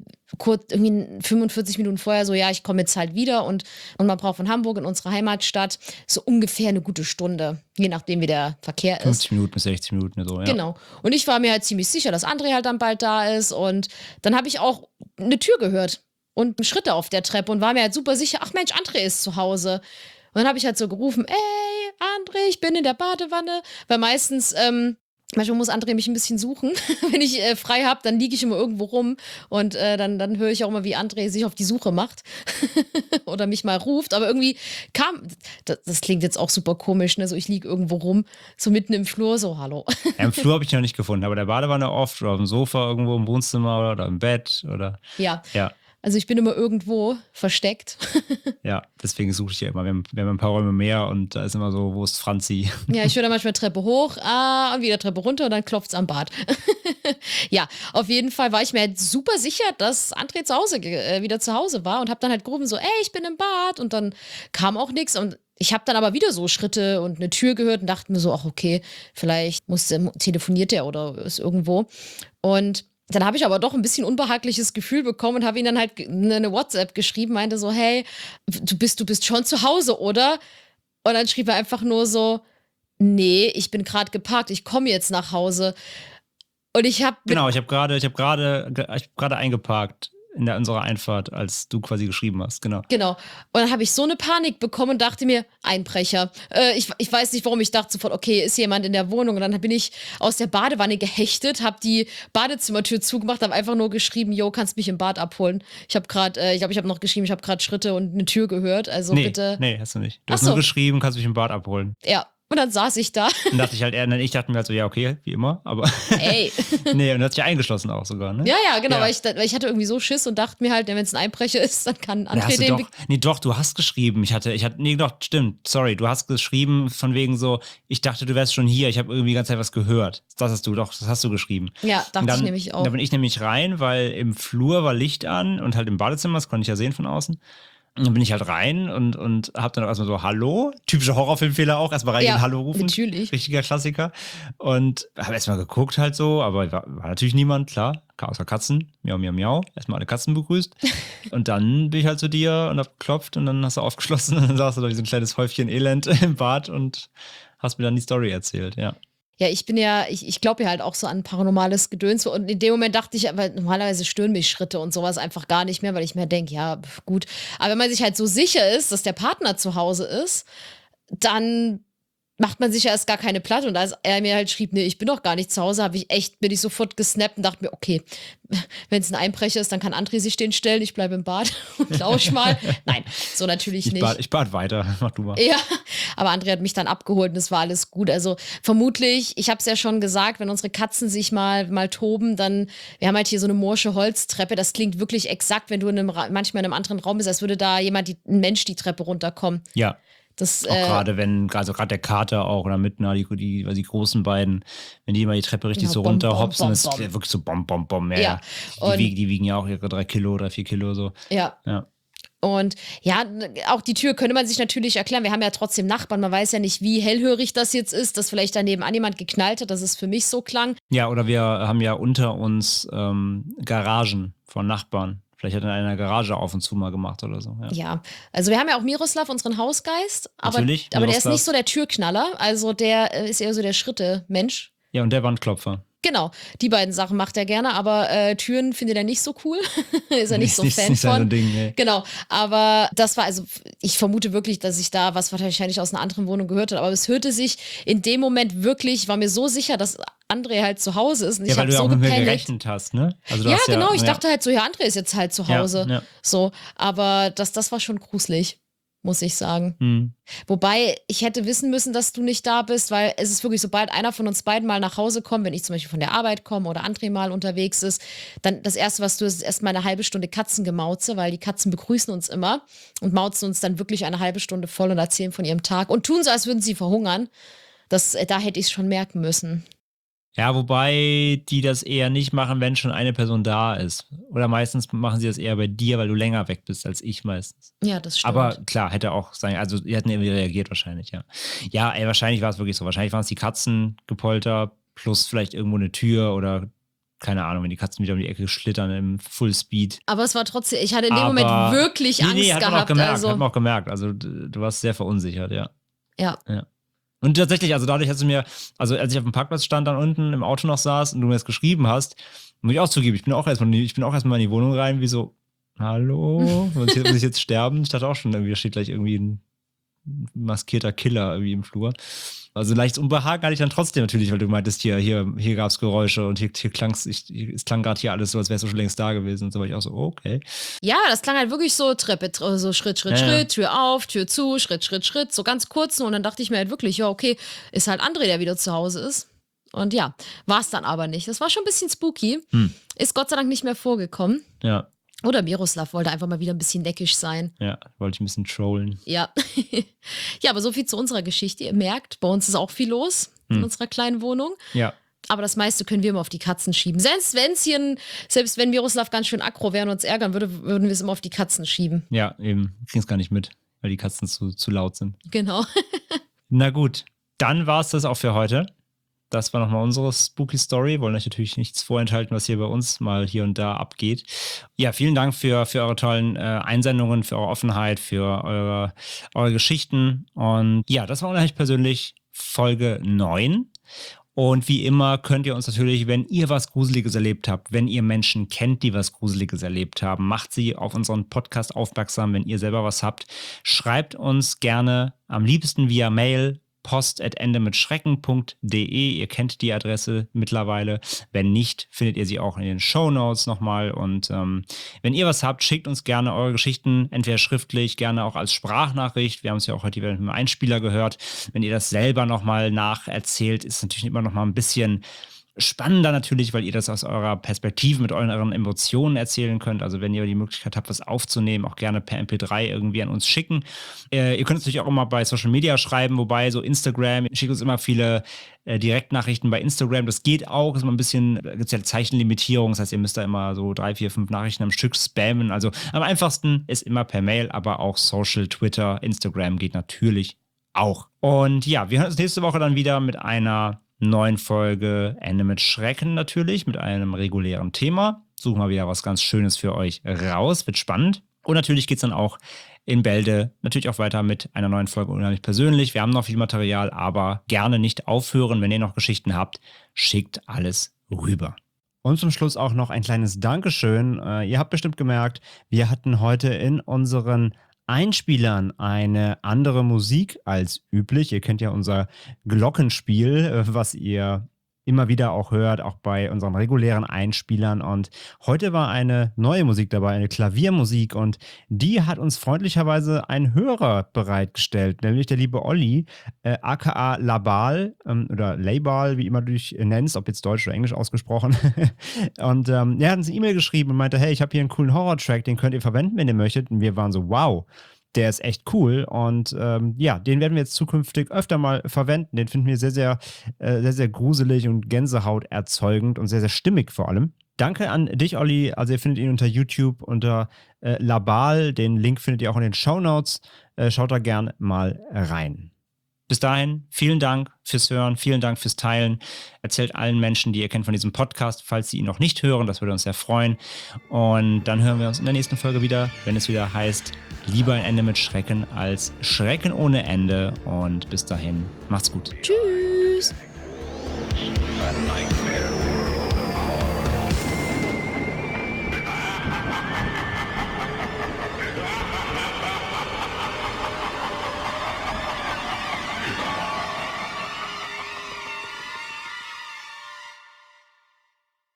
45 Minuten vorher so, ja, ich komme jetzt halt wieder. Und man braucht von Hamburg in unsere Heimatstadt so ungefähr eine gute Stunde, je nachdem, wie der Verkehr ist.
50 Minuten bis 60 Minuten, so, ja.
Genau. Und ich war mir halt ziemlich sicher, dass André halt dann bald da ist. Und dann habe ich auch eine Tür gehört und Schritte auf der Treppe und war mir halt super sicher, ach Mensch, André ist zu Hause. Und dann habe ich halt so gerufen, ey, André, ich bin in der Badewanne. Weil manchmal muss André mich ein bisschen suchen. Wenn ich frei habe, dann liege ich immer irgendwo rum und dann höre ich auch immer, wie André sich auf die Suche macht oder mich mal ruft. Aber irgendwie das klingt jetzt auch super komisch, ne? So ich liege irgendwo rum, so mitten im Flur, so hallo.
Ja, im Flur habe ich noch nicht gefunden, aber der Badewanne oft oder auf dem Sofa irgendwo im Wohnzimmer oder im Bett oder.
Ja. Also ich bin immer irgendwo versteckt.
Ja, deswegen suche ich ja immer. Wir haben ein paar Räume mehr und da ist immer so, wo ist Franzi?
Ja, ich höre dann manchmal Treppe hoch und wieder Treppe runter und dann klopft es am Bad. Ja, auf jeden Fall war ich mir halt super sicher, dass André wieder zu Hause war und habe dann halt gerufen so, ey, ich bin im Bad. Und dann kam auch nichts und ich habe dann aber wieder so Schritte und eine Tür gehört und dachte mir so, ach okay, vielleicht telefoniert der oder ist irgendwo. Und dann habe ich aber doch ein bisschen unbehagliches Gefühl bekommen und habe ihm dann halt eine WhatsApp geschrieben, meinte so, hey, du bist schon zu Hause, oder? Und dann schrieb er einfach nur so, nee, ich bin gerade geparkt, ich komme jetzt nach Hause. Und ich habe
gerade eingeparkt in unserer Einfahrt, als du quasi geschrieben hast, genau.
Genau. Und dann habe ich so eine Panik bekommen und dachte mir, Einbrecher. Ich weiß nicht, warum, ich dachte sofort, okay, ist jemand in der Wohnung? Und dann bin ich aus der Badewanne gehechtet, habe die Badezimmertür zugemacht, habe einfach nur geschrieben, yo, kannst mich im Bad abholen. Ich habe gerade, ich glaube, ich habe noch geschrieben, ich habe gerade Schritte und eine Tür gehört, also bitte.
Nee, hast du nicht. Du hast
Ach so.
nur geschrieben, kannst mich im Bad abholen.
Ja. Und dann saß ich da.
Dann dachte ich halt, ich dachte mir halt so, ja, okay, wie immer, aber
Ey.
nee, und du hast dich eingeschlossen auch sogar, ne?
Ja, genau,
Ja.
weil ich hatte irgendwie so Schiss und dachte mir halt, wenn es ein Einbrecher ist, dann kann
Ja,
André
hast du
den...
doch, doch, du hast geschrieben. Stimmt, sorry, du hast geschrieben von wegen so, ich dachte, du wärst schon hier, ich habe irgendwie die ganze Zeit was gehört. Das hast du geschrieben.
Ja,
Und
dachte
dann,
ich nämlich auch.
Da bin ich nämlich rein, weil im Flur war Licht an und halt im Badezimmer, das konnte ich ja sehen von außen. Und dann bin ich halt rein und hab dann auch erstmal so, hallo, typischer Horrorfilmfehler auch, erstmal reingehen,
Ja,
Hallo rufen.
natürlich.
Richtiger Klassiker. Und habe erstmal geguckt halt so, aber war natürlich niemand, klar, außer Katzen, miau, miau, miau, erstmal alle Katzen begrüßt. Und dann bin ich halt zu dir und hab geklopft und dann hast du aufgeschlossen und dann saß du da wie so ein kleines Häufchen Elend im Bad und hast mir dann die Story erzählt, ja.
Ja, ich glaube ja halt auch so an paranormales Gedöns. Und in dem Moment dachte ich, aber normalerweise stören mich Schritte und sowas einfach gar nicht mehr, weil ich mir denke, ja, gut. Aber wenn man sich halt so sicher ist, dass der Partner zu Hause ist, dann macht man sich ja erst gar keine Platte. Und als er mir halt schrieb, nee, ich bin doch gar nicht zu Hause, bin ich sofort gesnappt und dachte mir, okay, wenn es ein Einbrecher ist, dann kann André sich den stellen, ich bleibe im Bad und lausch mal. Nein, so natürlich nicht.
Ich bad weiter, mach du mal.
Ja, aber André hat mich dann abgeholt und es war alles gut. Also vermutlich, ich habe es ja schon gesagt, wenn unsere Katzen sich mal toben, dann, wir haben halt hier so eine morsche Holztreppe, das klingt wirklich exakt, wenn du manchmal in einem anderen Raum bist, als würde da ein Mensch die Treppe runterkommen.
Ja.
Das,
Auch gerade gerade der Kater auch oder Midna, die großen beiden, wenn die mal die Treppe richtig
Ja,
so
bom,
runterhopsen,
bom,
das ist
bom, bom.
wirklich so bom, bom, bom. Ja,
Ja.
ja.
Und-
Die wiegen ja auch ihre 3 Kilo oder 4 Kilo so.
Ja.
Ja.
Und ja, auch die Tür könnte man sich natürlich erklären. Wir haben ja trotzdem Nachbarn. Man weiß ja nicht, wie hellhörig das jetzt ist, dass vielleicht daneben an jemand geknallt hat, dass es für mich so klang.
Ja, oder wir haben ja unter uns Garagen von Nachbarn. Vielleicht hat er in einer Garage auf und zu mal gemacht oder so. Ja.
Ja, also wir haben ja auch Miroslav, unseren Hausgeist, aber der ist
Miroslav.
nicht so der Türknaller. Also der ist eher so der Schritte-Mensch.
Ja, und der Wandklopfer.
Genau, die beiden Sachen macht er gerne, aber Türen findet er nicht so cool. Ist er nicht so Fan
nicht
von.
sein Ding, nee.
Genau, aber das war, also ich vermute wirklich, dass ich da was wahrscheinlich aus einer anderen Wohnung gehört habe, aber es hörte sich in dem Moment wirklich, war mir so sicher, dass André halt zu Hause ist und
Ja,
ich
weil
habe
du ja
so
auch mit mir
gepanikt.
gerechnet hast, ne? Also du
Ja,
hast
genau, ich
ja,
dachte halt so, ja, André ist jetzt halt zu Hause.
Ja.
So, aber das war schon gruselig, muss ich sagen.
Hm.
Wobei, ich hätte wissen müssen, dass du nicht da bist, weil es ist wirklich, sobald einer von uns beiden mal nach Hause kommt, wenn ich zum Beispiel von der Arbeit komme oder André mal unterwegs ist, dann das Erste, was du ist erstmal eine halbe Stunde Katzengemauze, weil die Katzen begrüßen uns immer und mauzen uns dann wirklich eine halbe Stunde voll und erzählen von ihrem Tag und tun so, als würden sie verhungern. Da hätte ich es schon merken müssen.
Ja, wobei die das eher nicht machen, wenn schon eine Person da ist. Oder meistens machen sie das eher bei dir, weil du länger weg bist als ich meistens.
Ja, das stimmt.
Aber klar, hätte auch sein, also die hätten irgendwie reagiert wahrscheinlich, ja. Ja, ey, wahrscheinlich war es wirklich so. Wahrscheinlich waren es die Katzengepolter plus vielleicht irgendwo eine Tür oder keine Ahnung, wenn die Katzen wieder um die Ecke schlittern im Fullspeed.
Aber es war trotzdem, ich hatte in dem Moment wirklich Angst
hat man
gehabt.
auch gemerkt,
Also,
hat man auch gemerkt. Also du warst sehr verunsichert, ja.
ja.
Und tatsächlich, also dadurch hast du mir, also als ich auf dem Parkplatz stand, dann unten im Auto noch saß und du mir das geschrieben hast, muss ich auch zugeben, ich bin auch erstmal in die Wohnung rein, wie so, hallo, muss ich jetzt sterben? Ich dachte auch schon, irgendwie, da steht gleich irgendwie ein maskierter Killer irgendwie im Flur. Also leichtes Unbehagen hatte ich dann trotzdem natürlich, weil du meintest, hier gab es Geräusche und hier es klang gerade hier alles so, als wärst du schon längst da gewesen. Und so war ich auch so, okay.
Ja, das klang halt wirklich so Treppe, so Schritt, Schritt,
Ja, ja.
Schritt, Tür auf, Tür zu, Schritt, Schritt, Schritt, so ganz kurz. Und dann dachte ich mir halt wirklich, ja, okay, ist halt André, der wieder zu Hause ist. Und ja, war es dann aber nicht. Das war schon ein bisschen spooky. Ist Gott sei Dank nicht mehr vorgekommen.
Ja,
Oder Miroslav wollte einfach mal wieder ein bisschen neckisch sein.
wollte ich ein bisschen trollen.
Ja. Ja, aber so viel zu unserer Geschichte. Ihr merkt, bei uns ist auch viel los in unserer kleinen Wohnung.
Ja.
Aber das meiste können wir immer auf die Katzen schieben. Selbst wenn Miroslav ganz schön aggro wäre und uns ärgern würde, würden wir es immer auf die Katzen schieben.
Ja, eben. Ich krieg's gar nicht mit, weil die Katzen zu laut sind.
Genau.
Na gut, dann war es das auch für heute. Das war nochmal unsere Spooky Story. Wollen euch natürlich nichts vorenthalten, was hier bei uns mal hier und da abgeht. Ja, vielen Dank für eure tollen Einsendungen, für eure Offenheit, für eure Geschichten. Und ja, das war unheimlich persönlich Folge 9. Und wie immer könnt ihr uns natürlich, wenn ihr was Gruseliges erlebt habt, wenn ihr Menschen kennt, die was Gruseliges erlebt haben, macht sie auf unseren Podcast aufmerksam, wenn ihr selber was habt. Schreibt uns gerne am liebsten via Mail post@endemitschrecken.de. Ihr kennt die Adresse mittlerweile. Wenn nicht, findet ihr sie auch in den Shownotes nochmal. Und wenn ihr was habt, schickt uns gerne eure Geschichten, entweder schriftlich, gerne auch als Sprachnachricht. Wir haben es ja auch heute wieder mit einem Einspieler gehört. Wenn ihr das selber nochmal nacherzählt, ist es natürlich immer nochmal ein bisschen spannender natürlich, weil ihr das aus eurer Perspektive mit euren Emotionen erzählen könnt. Also wenn ihr die Möglichkeit habt, was aufzunehmen, auch gerne per MP3 irgendwie an uns schicken. Ihr könnt es natürlich auch immer bei Social Media schreiben, wobei so Instagram, schickt uns immer viele Direktnachrichten bei Instagram. Das geht auch, ist mal ein bisschen, da gibt es ja Zeichenlimitierung, das heißt, ihr müsst da immer so 3, 4, 5 Nachrichten am Stück spammen. Also am einfachsten ist immer per Mail, aber auch Social, Twitter, Instagram geht natürlich auch. Und ja, wir hören uns nächste Woche dann wieder mit einer neuen Folge Ende mit Schrecken natürlich, mit einem regulären Thema. Suchen wir wieder was ganz Schönes für euch raus, wird spannend. Und natürlich geht es dann auch in Bälde natürlich auch weiter mit einer neuen Folge Unheimlich persönlich. Wir haben noch viel Material, aber gerne nicht aufhören. Wenn ihr noch Geschichten habt, schickt alles rüber. Und zum Schluss auch noch ein kleines Dankeschön. Ihr habt bestimmt gemerkt, wir hatten heute in unseren Einspielern eine andere Musik als üblich. Ihr kennt ja unser Glockenspiel, was ihr immer wieder auch hört, auch bei unseren regulären Einspielern. Und heute war eine neue Musik dabei, eine Klaviermusik. Und die hat uns freundlicherweise ein Hörer bereitgestellt, nämlich der liebe Olli, aka Labal oder Labal, wie immer du dich nennst, ob jetzt Deutsch oder Englisch ausgesprochen. Und er hat uns eine E-Mail geschrieben und meinte, hey, ich habe hier einen coolen Horror-Track, den könnt ihr verwenden, wenn ihr möchtet. Und wir waren so, wow. Der ist echt cool und ja, den werden wir jetzt zukünftig öfter mal verwenden. Den finden wir sehr, sehr gruselig und Gänsehaut erzeugend und sehr, sehr stimmig vor allem. Danke an dich, Olli. Also ihr findet ihn unter YouTube unter Labal. Den Link findet ihr auch in den Shownotes. Schaut da gern mal rein. Bis dahin, vielen Dank fürs Hören, vielen Dank fürs Teilen. Erzählt allen Menschen, die ihr kennt von diesem Podcast, falls sie ihn noch nicht hören, das würde uns sehr freuen. Und dann hören wir uns in der nächsten Folge wieder, wenn es wieder heißt, lieber ein Ende mit Schrecken als Schrecken ohne Ende. Und bis dahin, macht's gut.
Tschüss.
A nightmare.